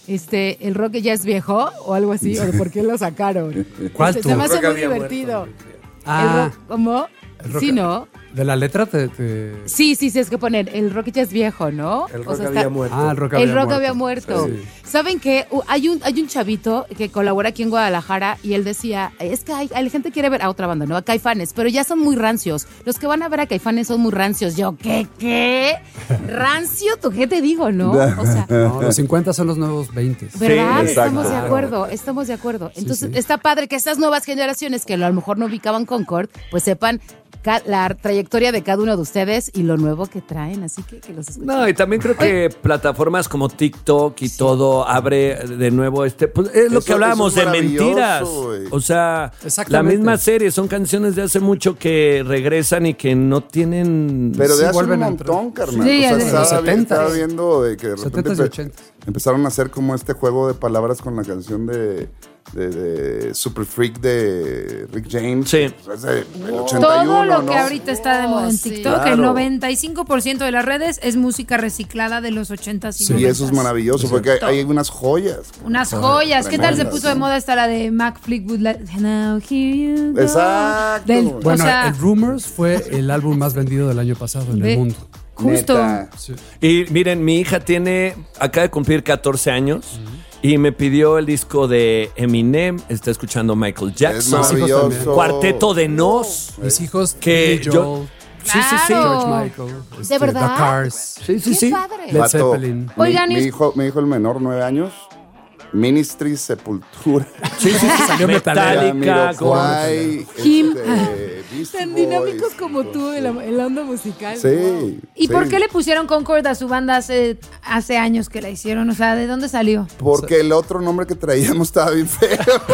este, el rock ya es viejo o algo así, o de por qué lo sacaron. ¿Cuál Se, tú? se me hace El rock muy había divertido. Ah. El rock, ¿cómo? El rock- Sí, ¿no? De la letra te... te- Sí, sí, sí, es que poner, el rock ya es viejo, ¿no? El O rock sea, había está- muerto. Ah, el rock El había rock muerto. había muerto. Sí. ¿Saben qué? Uh, hay un, hay un chavito que colabora aquí en Guadalajara y él decía, es que hay, hay- la gente quiere ver a otra banda, ¿no? A Caifanes, pero ya son muy rancios. Los que van a ver a Caifanes son muy rancios. Yo, ¿qué? ¿Qué? ¿Rancio? ¿Tú qué te digo, no? O sea, No, los cincuenta son los nuevos veinte. ¿verdad? Sí, estamos de exacto. acuerdo, estamos de acuerdo. Sí, Entonces, sí. está padre que estas nuevas generaciones que a lo mejor no ubicaban Concord, pues sepan ca- la trayectoria de cada uno de ustedes y lo nuevo que traen. Así que, que los escuchen. No, y también creo que plataformas como TikTok y todo abre de nuevo este. Pues es lo Eso- que hablábamos eso es de mentiras. maravilloso, güey. O sea, la Exactamente. misma serie, son canciones de hace mucho que regresan y que no tienen. Pero de Sí, hace un vuelven a montón, entrar. carnal. Sí, o sea, de estaba, los vi- setentas. estaba viendo de que de repente setentas y empe- ochentas. empezaron a hacer como este juego de palabras con la canción de, de, de Super Freak de Rick James. Sí. Pues, es del ochenta y uno, Todo lo ¿no? que ahorita está de moda en sí. TikTok, Claro. el noventa y cinco por ciento de las redes es música reciclada de los ochentas y Sí, noventas. eso es maravilloso, porque hay, hay unas joyas. Unas joyas. ¿Qué tal se tremendas. puso de moda esta la de Mac Fleetwood? La- Now here you go. Exacto. Del- Bueno, o sea, el Rumors fue el álbum más vendido del año pasado en Ve. el mundo. justo. Neta. Sí. Y miren, mi hija tiene, acaba de cumplir catorce años y me pidió el disco de Eminem, está escuchando Michael Es Jackson, maravilloso. Cuarteto de Nos. Mis hijos, Que Billy yo- Joel, Sí, sí, sí. Claro. George Michael, este, verdad? The Cars, Sí, sí, ¡Qué sí. padre! Led Vato, Zeppelin. mi- Oigan, mi, y- hijo, mi hijo el menor, nueve años, Ministry, Sepultura. Sí, sí, sí. Salió Metallica, Jamiroquai, Kim. este, Beastie Tan Boys, dinámicos como tú en la, en la onda musical. Sí. ¿Y sí. por qué le pusieron Concord a su banda hace, hace años que la hicieron? O sea, ¿de dónde salió? Porque el otro nombre que traíamos estaba bien feo.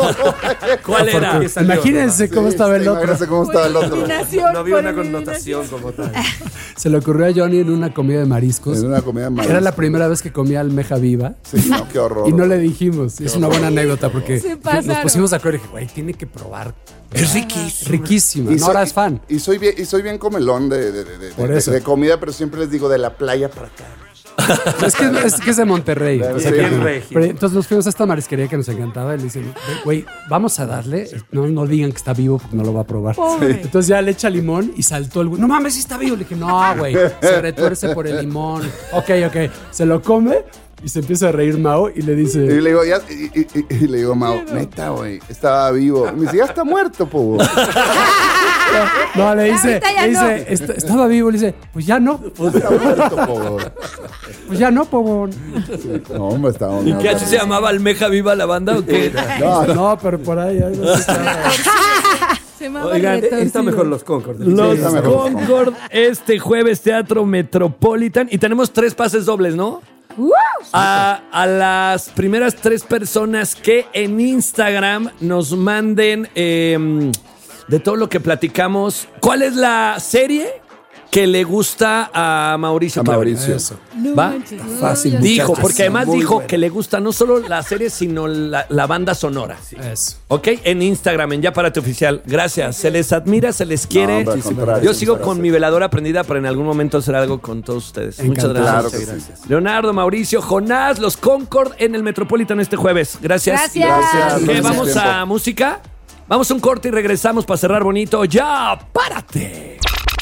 ¿Cuál era? Porque imagínense cómo estaba el Sí, otro. imagínense cómo estaba el otro. Eliminación, No había por una eliminación. connotación como tal. Se le ocurrió a Johnny en una comida de mariscos. En una comida de Era la marisco. primera vez que comía almeja viva. Sí, no, qué horror. Y no le dijimos. Es una buena anécdota porque Se nos pasaron. pusimos de acuerdo y dije, güey, tiene que probar. Es riquísimo. Riquísima. Y No, soy- ahora es fan. Y soy bien, y soy bien comelón de, de, de, de- Por de- eso. de comida, pero siempre les digo de la playa para acá. Es que es, que es de Monterrey. Bien O sea, que- regio. pero entonces nos fuimos a esta marisquería que nos encantaba y le dicen, güey, vamos a darle. No, no digan que está vivo porque no lo va a probar. Entonces ya le echa limón y saltó el güey. No mames, sí está vivo. Le dije, no, güey, se retuerce por el limón. Ok, ok. Se lo come y se empieza a reír Mao y le Y dice, le digo, ya, y, y- y- y le digo, Mau, neta, güey, estaba vivo. Me dice, ya está muerto, po. no, le dice, Ahorita ya le no. dice "Est- estaba vivo. Le dice, pues ya no. Está muerto, po. Pues ya no, pobón. No, hombre, estaba ¿Y qué así se llamaba Almeja Viva la banda o qué? No, no. No, pero por ahí. ahí no sé. Se llama Oigan, Retorcido. está mejor los Concord. Los está mejor. Concord este jueves Teatro Metropolitan y tenemos tres pases dobles, ¿no? A, a las primeras tres personas que en Instagram nos manden eh, de todo lo que platicamos. ¿Cuál es la serie que le gusta a Mauricio? A Clavería? Mauricio. Eso. No ¿Va? manches. Fácil. Dijo, muchachos. porque además Muy dijo buena. que le gusta no solo la serie, sino la, la banda sonora. Eso. ¿Ok? En Instagram, en Ya Párate Oficial. Gracias. Se les admira, se les quiere. hombre, al contrario, Yo sigo muchas con gracias. mi veladora prendida para en algún momento hacer algo con todos ustedes. Muchas Encantado. gracias. Claro que sí. Leonardo, Mauricio, Jonás, los Concord en el Metropolitan este jueves. Gracias. Gracias. Gracias. ¿Qué, Gracias. vamos Tiempo. a música? Vamos a un corte y regresamos para cerrar bonito. Ya, párate.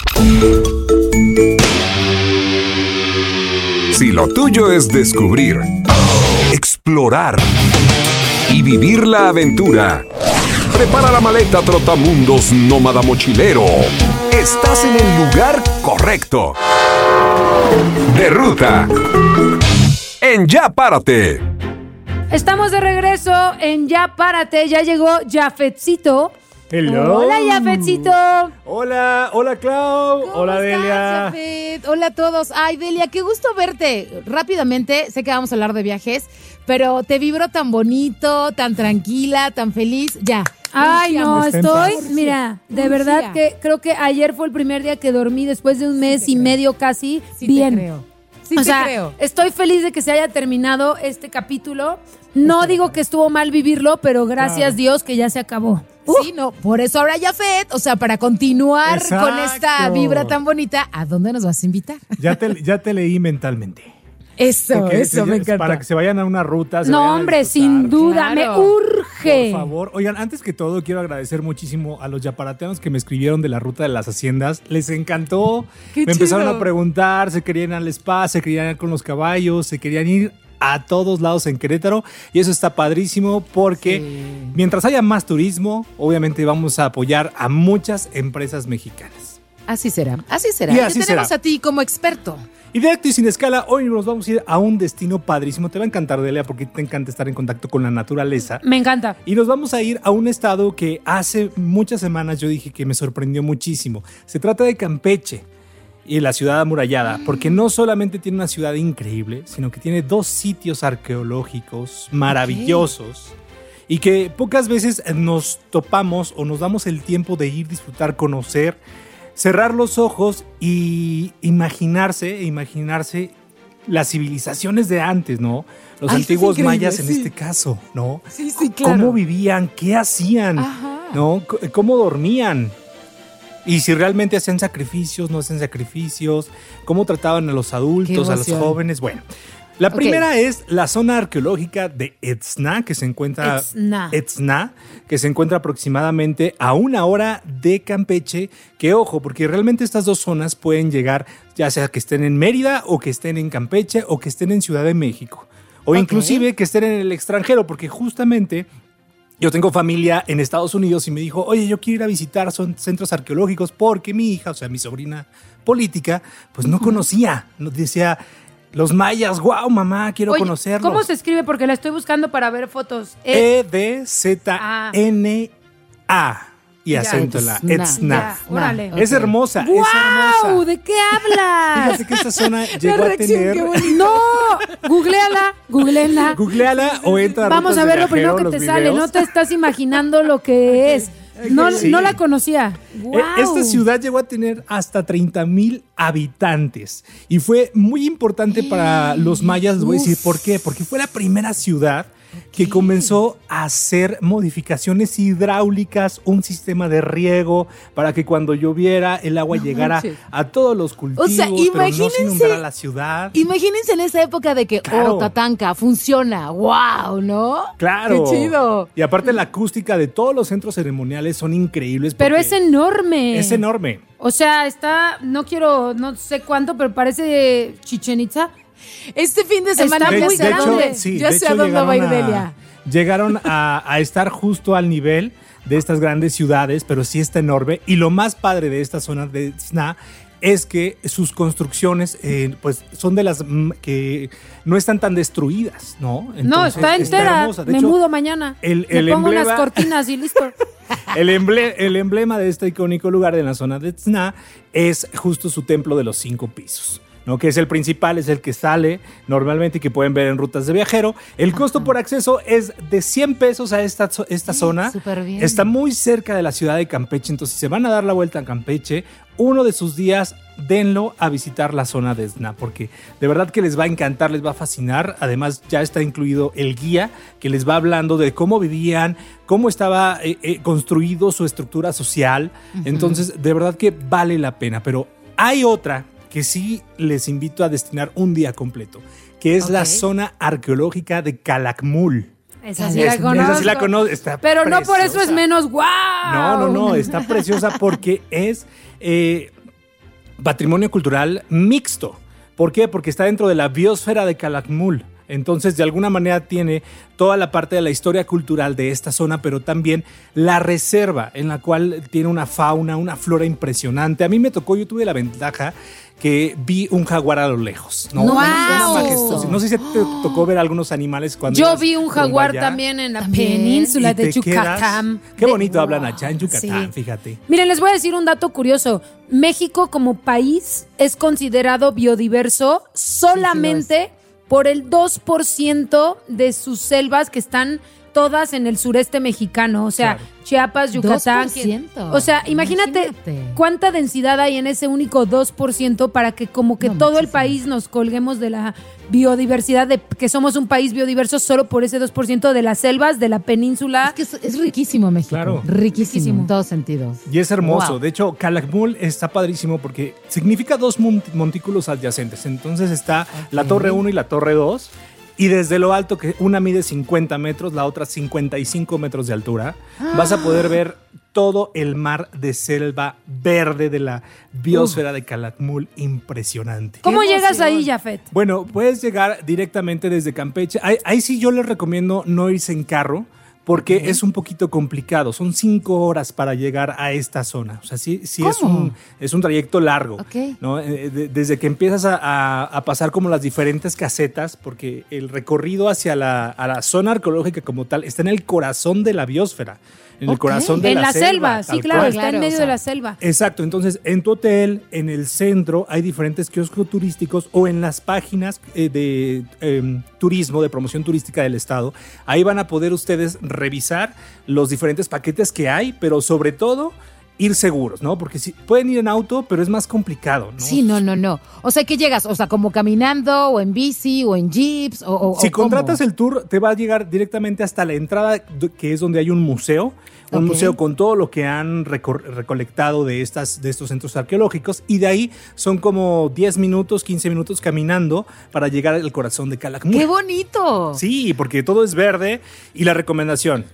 Si lo tuyo es descubrir, explorar y vivir la aventura, prepara la maleta Trotamundos Nómada Mochilero. Estás en el lugar correcto. De ruta. En Ya Párate. Estamos de regreso en Ya Párate. Ya llegó Jafetcito. Hello. Hola, Jafetcito. Hola, hola Clau. ¿Cómo Hola estás, Delia. Jafet? Hola a todos. Ay, Delia, qué gusto verte. Rápidamente, sé que vamos a hablar de viajes, pero te vibro tan bonito, tan tranquila, tan feliz. Ya. Ay, no, Urgía, estoy, urgía. mira, de Urgía. verdad que creo que ayer fue el primer día que dormí después de un mes y medio casi Sí bien. te creo. Sí o te sea, creo. estoy feliz de que se haya terminado este capítulo. No digo que estuvo mal vivirlo, pero gracias Dios que ya se acabó. Sí, no, por eso ahora Jafet, o sea, para continuar con esta Exacto. vibra tan bonita, ¿a dónde nos vas a invitar? Ya te, ya te leí mentalmente. Eso, Porque eso se- me encanta. Para que se vayan a una ruta. se No, vayan a hombre, disfrutar. sin duda, Claro. me urge. Por favor, oigan, antes que todo quiero agradecer muchísimo a los yaparateanos que me escribieron de la ruta de las haciendas. Les encantó. Qué me empezaron chido. a preguntar, se querían ir al spa, se querían ir con los caballos, se querían ir a todos lados en Querétaro y eso está padrísimo porque mientras haya más turismo, obviamente vamos a apoyar a muchas empresas mexicanas. Así será, así será. Y Y así te tenemos será. a ti como experto. Y directo y sin escala, hoy nos vamos a ir a un destino padrísimo. Te va a encantar, Delia, porque te encanta estar en contacto con la naturaleza. Me encanta. Y nos vamos a ir a un estado que hace muchas semanas yo dije que me sorprendió muchísimo. Se trata de Campeche y la ciudad amurallada, porque no solamente tiene una ciudad increíble, sino que tiene dos sitios arqueológicos maravillosos y que pocas veces nos topamos o nos damos el tiempo de ir, disfrutar, conocer, cerrar los ojos y imaginarse, imaginarse las civilizaciones de antes, ¿no? Los Ay, antiguos es increíble, mayas en sí. este caso, ¿no? Sí, sí, claro. ¿Cómo vivían? ¿Qué hacían? Ajá. ¿No? C- ¿Cómo dormían? Y si realmente hacían sacrificios, no hacían sacrificios, cómo trataban a los adultos, a los emoción. jóvenes. Bueno, la Ok. primera es la zona arqueológica de Etzna, que se encuentra Etzna. Etzna, que se encuentra aproximadamente a una hora de Campeche. Que ojo, porque realmente estas dos zonas pueden llegar, ya sea que estén en Mérida o que estén en Campeche o que estén en Ciudad de México. O Ok. inclusive que estén en el extranjero, porque justamente yo tengo familia en Estados Unidos y me dijo, oye, yo quiero ir a visitar son centros arqueológicos porque mi hija, o sea, mi sobrina política, pues no conocía. Nos decía, los mayas, wow, mamá, quiero Oye, conocerlos. ¿cómo se escribe? Porque la estoy buscando para ver fotos. E D Z N A y Ya. acento en la Etzna. Etzna. Ya, órale. Es hermosa, es ¡Guau! hermosa. ¿De qué hablas? Fíjate que esta zona llegó a tener... No, googleala, googleala. Googleala o entra a Vamos Rutas a de ver lo primero que Viajero, te los sale. videos. No te estás imaginando lo que es. No, Sí. no la conocía. ¡Guau! E- Esta ciudad llegó a tener hasta treinta mil habitantes y fue muy importante para los mayas. Les voy a decir por qué. Porque fue la primera ciudad que comenzó a hacer modificaciones hidráulicas, un sistema de riego para que cuando lloviera el agua No llegara manches. a todos los cultivos, O sea, pero no se imagínense- inundara la ciudad. Imagínense en esa época de que, Claro. oh, Tatanka, funciona, wow, ¿no? Claro. Qué chido. Y aparte la acústica de todos los centros ceremoniales son increíbles. Pero porque es enorme. es enorme. O sea, está, no quiero, no sé cuánto, pero parece Chichen Itza. Este fin de semana Está ya muy sé a grande. dónde, sí, ya de sé a hecho dónde va a ir llegaron a- Delia. Llegaron a, a estar justo al nivel de estas grandes ciudades, pero sí está enorme. Y lo más padre de esta zona de Sna es que sus construcciones eh, pues son de las mm, que no están tan destruidas, ¿no? No, Entonces, está entera. hermosa. De Me hecho, mudo mañana. el- Le el pongo emblema- unas cortinas y listo. El, emble- el emblema de este icónico lugar de la zona de Tzna es justo su templo de los cinco pisos, ¿no? Que es el principal, es el que sale normalmente y que pueden ver en rutas de viajero. El costo por acceso es de cien pesos a esta, zo- esta zona. súper bien. Está muy cerca de la ciudad de Campeche, entonces si se van a dar la vuelta a Campeche, uno de sus días denlo a visitar la zona de Tzna, porque de verdad que les va a encantar, les va a fascinar. Además ya está incluido el guía que les va hablando de cómo vivían, cómo estaba eh, eh, construido su estructura social. Ujú. Entonces de verdad que vale la pena, pero hay otra que sí les invito a destinar un día completo, que es la Ok. zona arqueológica de Calakmul. Esa sí la Es- conozco. esa sí la conozco, está Pero no por eso es preciosa. menos guau. No, no, no, está preciosa porque es eh, patrimonio cultural mixto. ¿Por qué? Porque está dentro de la biosfera de Calakmul. Entonces, de alguna manera tiene toda la parte de la historia cultural de esta zona, pero también la reserva, en la cual tiene una fauna, una flora impresionante. A mí me tocó, yo tuve la ventaja que vi un jaguar a lo lejos, ¿no? ¡Guau! Una majestuosidad. No sé si te tocó ver algunos animales cuando Yo ibas vi un rumbo jaguar allá. también en la También. península Y de te quedas- Yucatán. Qué De- bonito hablan allá en Yucatán, Sí. fíjate. Miren, les voy a decir un dato curioso. México como país es considerado biodiverso solamente por el dos por ciento de sus selvas que están todas en el sureste mexicano, o sea, Claro. Chiapas, Yucatán. dos por ciento. O sea, imagínate, Imagínate. cuánta densidad hay en ese único dos por ciento para que como que No, todo el muchísimo. país nos colguemos de la biodiversidad, de que somos un país biodiverso solo por ese dos por ciento de las selvas, de la península. Es que es, es riquísimo México. Claro. Riquísimo en todos sentidos. Y es hermoso. Wow. De hecho, Calakmul está padrísimo porque significa dos mon- montículos adyacentes. Entonces está la Torre uno y la Torre dos. Y desde lo alto, que una mide cincuenta metros, la otra cincuenta y cinco metros de altura, vas a poder ver todo el mar de selva verde de la biosfera de Calakmul. Impresionante. ¿Cómo ¡Qué llegas emoción! ahí, Jafet? Bueno, puedes llegar directamente desde Campeche. Ahí, ahí sí yo les recomiendo no irse en carro porque Ok. es un poquito complicado. Son cinco horas para llegar a esta zona. O sea, sí, sí es, ¿Cómo? un, es un trayecto largo. Ok. ¿No? Eh, de- desde que empiezas a, a- a pasar como las diferentes casetas, porque el recorrido hacia la, a la zona arqueológica como tal está en el corazón de la biosfera. En el Ok. corazón de En la, la selva, tal sí, claro, cual. está en Claro, medio o sea, de la selva. Exacto, entonces en tu hotel, en el centro, hay diferentes kioscos turísticos o en las páginas eh, de eh, turismo, de promoción turística del estado. Ahí van a poder ustedes revisar los diferentes paquetes que hay, pero sobre todo ir seguros, ¿no? Porque si, pueden ir en auto, pero es más complicado, ¿no? Sí, no, no, no. O sea, que llegas, o sea, como caminando, o en bici, o en jeeps, o, o Si o cómo. contratas el tour, te va a llegar directamente hasta la entrada, do- que es donde hay un museo, un Ok. museo con todo lo que han recor- recolectado de, estas, de estos centros arqueológicos, y de ahí son como diez minutos, quince minutos caminando para llegar al corazón de Calakmul. ¡Qué bonito! Sí, porque todo es verde, y la recomendación,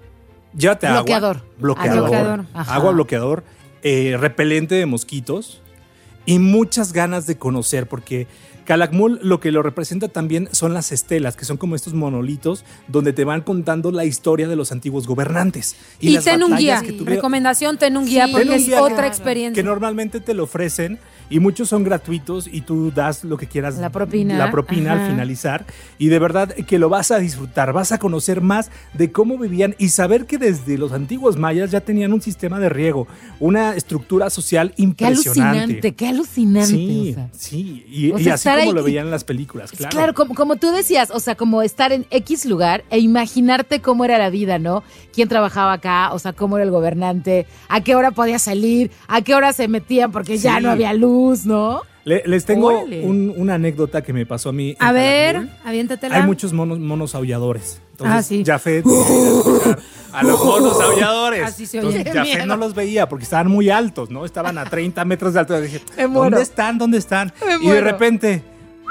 llévate Bloqueador. agua, bloqueador, Ah, bloqueador. Ajá. agua bloqueador, eh, repelente de mosquitos y muchas ganas de conocer, porque Calakmul lo que lo representa también son las estelas, que son como estos monolitos donde te van contando la historia de los antiguos gobernantes. Y, las ten un guía. batallas que tuvieron. Recomendación, ten un guía Sí. porque Ten un es guía otra que- experiencia. Que normalmente te lo ofrecen y muchos son gratuitos y tú das lo que quieras. La propina. La propina Ajá. al finalizar. Y de verdad que lo vas a disfrutar, vas a conocer más de cómo vivían y saber que desde los antiguos mayas ya tenían un sistema de riego, una estructura social Qué impresionante. alucinante, qué alucinante. Sí, o sea. sí. Y, O y sea, así estar como ahí- lo veían en las películas, claro. Claro, como, como tú decías, o sea, como estar en X lugar e imaginarte cómo era la vida, ¿no? ¿Quién trabajaba acá? O sea, cómo era el gobernante, a qué hora podía salir, a qué hora se metían porque ya Sí. no había luz, ¿no? Le- les tengo Órale. un- una anécdota que me pasó a mí. en A ver, Calakmul. aviéntatela. Hay muchos monos, monos aulladores. Entonces, Ah, sí. Jafet quería tocar a los monos aulladores. Así se oye. Entonces, Qué Jafet miedo. no los veía porque estaban muy altos, ¿no? Estaban a treinta metros de altura. Dije, Me muero. ¿dónde están? ¿Dónde están? Me y de muero. repente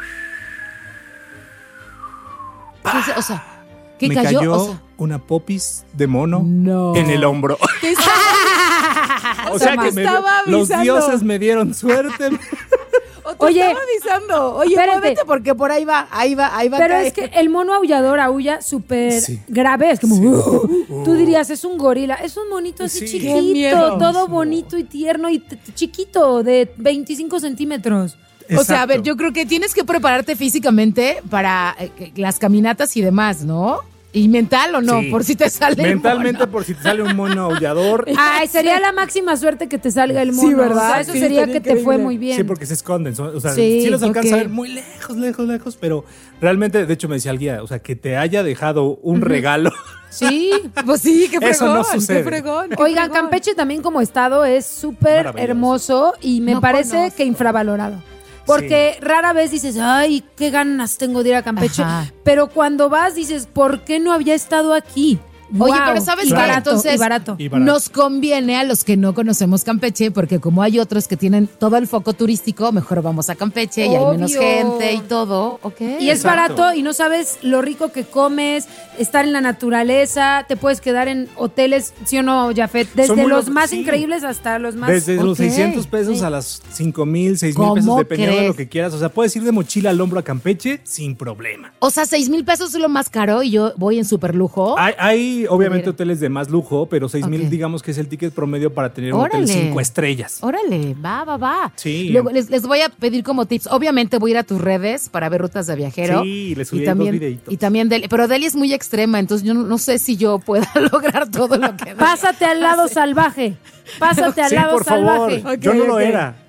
¿Qué es- o sea, ¿qué me cayó? cayó, O sea, una popis de mono No. en el hombro. te estaba, O sea que me- estaba los avisando. dioses me dieron suerte. O te Oye, estaba avisando. Oye, espérate. muévete porque por ahí va, ahí va, ahí va. a Pero caer. es que el mono aullador aúlla súper Sí. grave. Es como, "Uh". Tú dirías, es un gorila. Es un monito así Sí. Qué miedo. chiquito, todo bonito y tierno y t- chiquito, de veinticinco centímetros. O sea, a ver, Exacto. yo creo que tienes que prepararte físicamente para eh, que- las caminatas y demás, ¿no? Y mental o no, Sí. por si te sale el Mentalmente, mono. por si te sale un mono aullador. Ay, sería la máxima suerte que te salga el mono. Sí, ¿verdad? O sea, eso Sí, sería estaría que te fue increíble. muy bien. Sí, porque se esconden. son- O sea, Sí, sí, los alcanza ok. a ver muy lejos, lejos, lejos. Pero realmente, de hecho, me decía el guía, o sea, que te haya dejado un regalo. Sí. Pues sí, qué fregón. Eso no sucede. Qué fregón. qué Oigan, fregón. Campeche también como estado es súper Maravilloso. hermoso y me No parece conozco. que infravalorado. Porque rara vez dices, ay, qué ganas tengo de ir a Campeche. Ajá. Pero cuando vas dices, ¿por qué no había estado aquí? Oye, Guau. pero ¿sabes Y qué? barato, Entonces, y barato. Y barato. nos conviene a los que no conocemos Campeche, porque como hay otros que tienen todo el foco turístico, mejor vamos a Campeche y hay menos Obvio. gente y todo, ¿ok? Y es Exacto. barato y no sabes lo rico que comes, estar en la naturaleza, te puedes quedar en hoteles, ¿sí o no, Jafet? Desde muy los lo- más sí. increíbles hasta los más... Desde los ok. seiscientos pesos Sí. a las cinco mil, seis mil ¿Cómo pesos, dependiendo de crees? lo que quieras. O sea, puedes ir de mochila al hombro a Campeche sin problema. O sea, seis mil pesos es lo más caro y yo voy en super lujo. Hay, hay obviamente Mira. hoteles de más lujo, pero seis mil Ok. digamos que es el ticket promedio para tener un Órale. hotel cinco estrellas. Órale, va, va, va. Sí. Luego les, les voy a pedir como tips. Obviamente voy a ir a tus redes para ver rutas de viajero. Sí, le subí y ahí también, dos videitos. y también Deli. Pero Deli es muy extrema, entonces yo no, no sé si yo pueda lograr todo lo que Deli Pásate al lado salvaje. Pásate al Sí, lado por favor. salvaje. Ok, Yo no lo ok. era.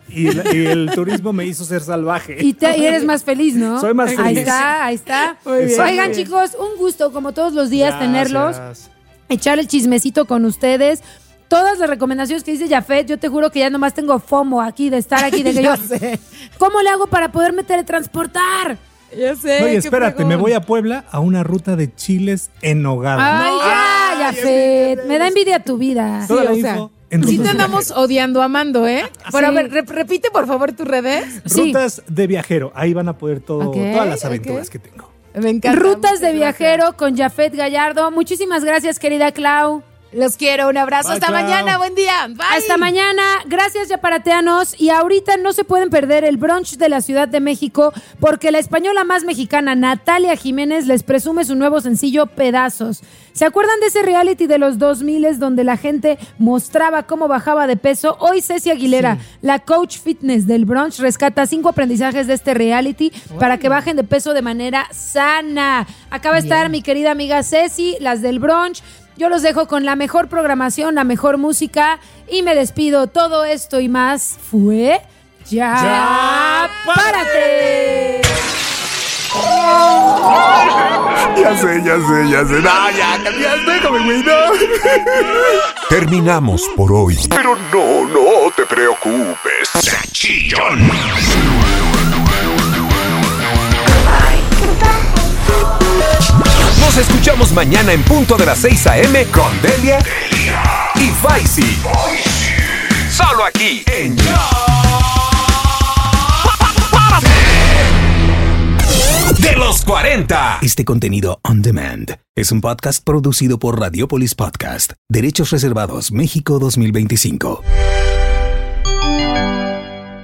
y, la- y el turismo me hizo ser salvaje. Y, te- y eres más feliz, ¿no? Soy más Ahí feliz. está, ahí está. Muy bien, Oigan, muy bien. chicos, un gusto, como todos los días, Gracias. tenerlos. Echar el chismecito con ustedes. Todas las recomendaciones que dice Jafet, yo te juro que ya nomás tengo FOMO aquí, de estar aquí, de que yo... ¿Cómo le hago para poderme teletransportar? Ya sé. Oye, qué espérate, fregón. me voy a Puebla a una ruta de chiles en nogada. Ay, ya, Jafet. Me da envidia tu vida. Toda la o sea, info en Sí Rutas te de andamos odiando, amando, ¿eh? Pero a Sí. ver, rep- repite por favor tus redes. Sí. Rutas de viajero. Ahí van a poder todo, Ok, todas las aventuras ok. que tengo. Me encanta. Rutas de muchas viajero con Jafet Gallardo. Muchísimas gracias, querida Clau. Los quiero, un abrazo. Bye, Hasta Clau. mañana, buen día. Bye. Hasta mañana. Gracias, yaparateanos. Y ahorita no se pueden perder el brunch de la Ciudad de México porque la española más mexicana, Natalia Jiménez, les presume su nuevo sencillo Pedazos. ¿Se acuerdan de ese reality de los dos mil donde la gente mostraba cómo bajaba de peso? Hoy Ceci Aguilera, la coach fitness del brunch, rescata cinco aprendizajes de este reality para que bajen de peso de manera sana. Acaba de estar mi querida amiga Ceci, las del brunch. Yo los dejo con la mejor programación, la mejor música y me despido. Todo esto y más fue Ya, Ya Párate. Ya sé, ya sé, ya sé. No, ya, cambiaste, déjame, güey, no. Terminamos por hoy. Pero no, no te preocupes. Chillón. Nos escuchamos mañana en punto de las seis a.m. con Delia y Faisy. Solo aquí en Ya Párate. De los cuarenta. Este contenido on demand es un podcast producido por Radiopolis Podcast, Derechos Reservados México dos mil veinticinco.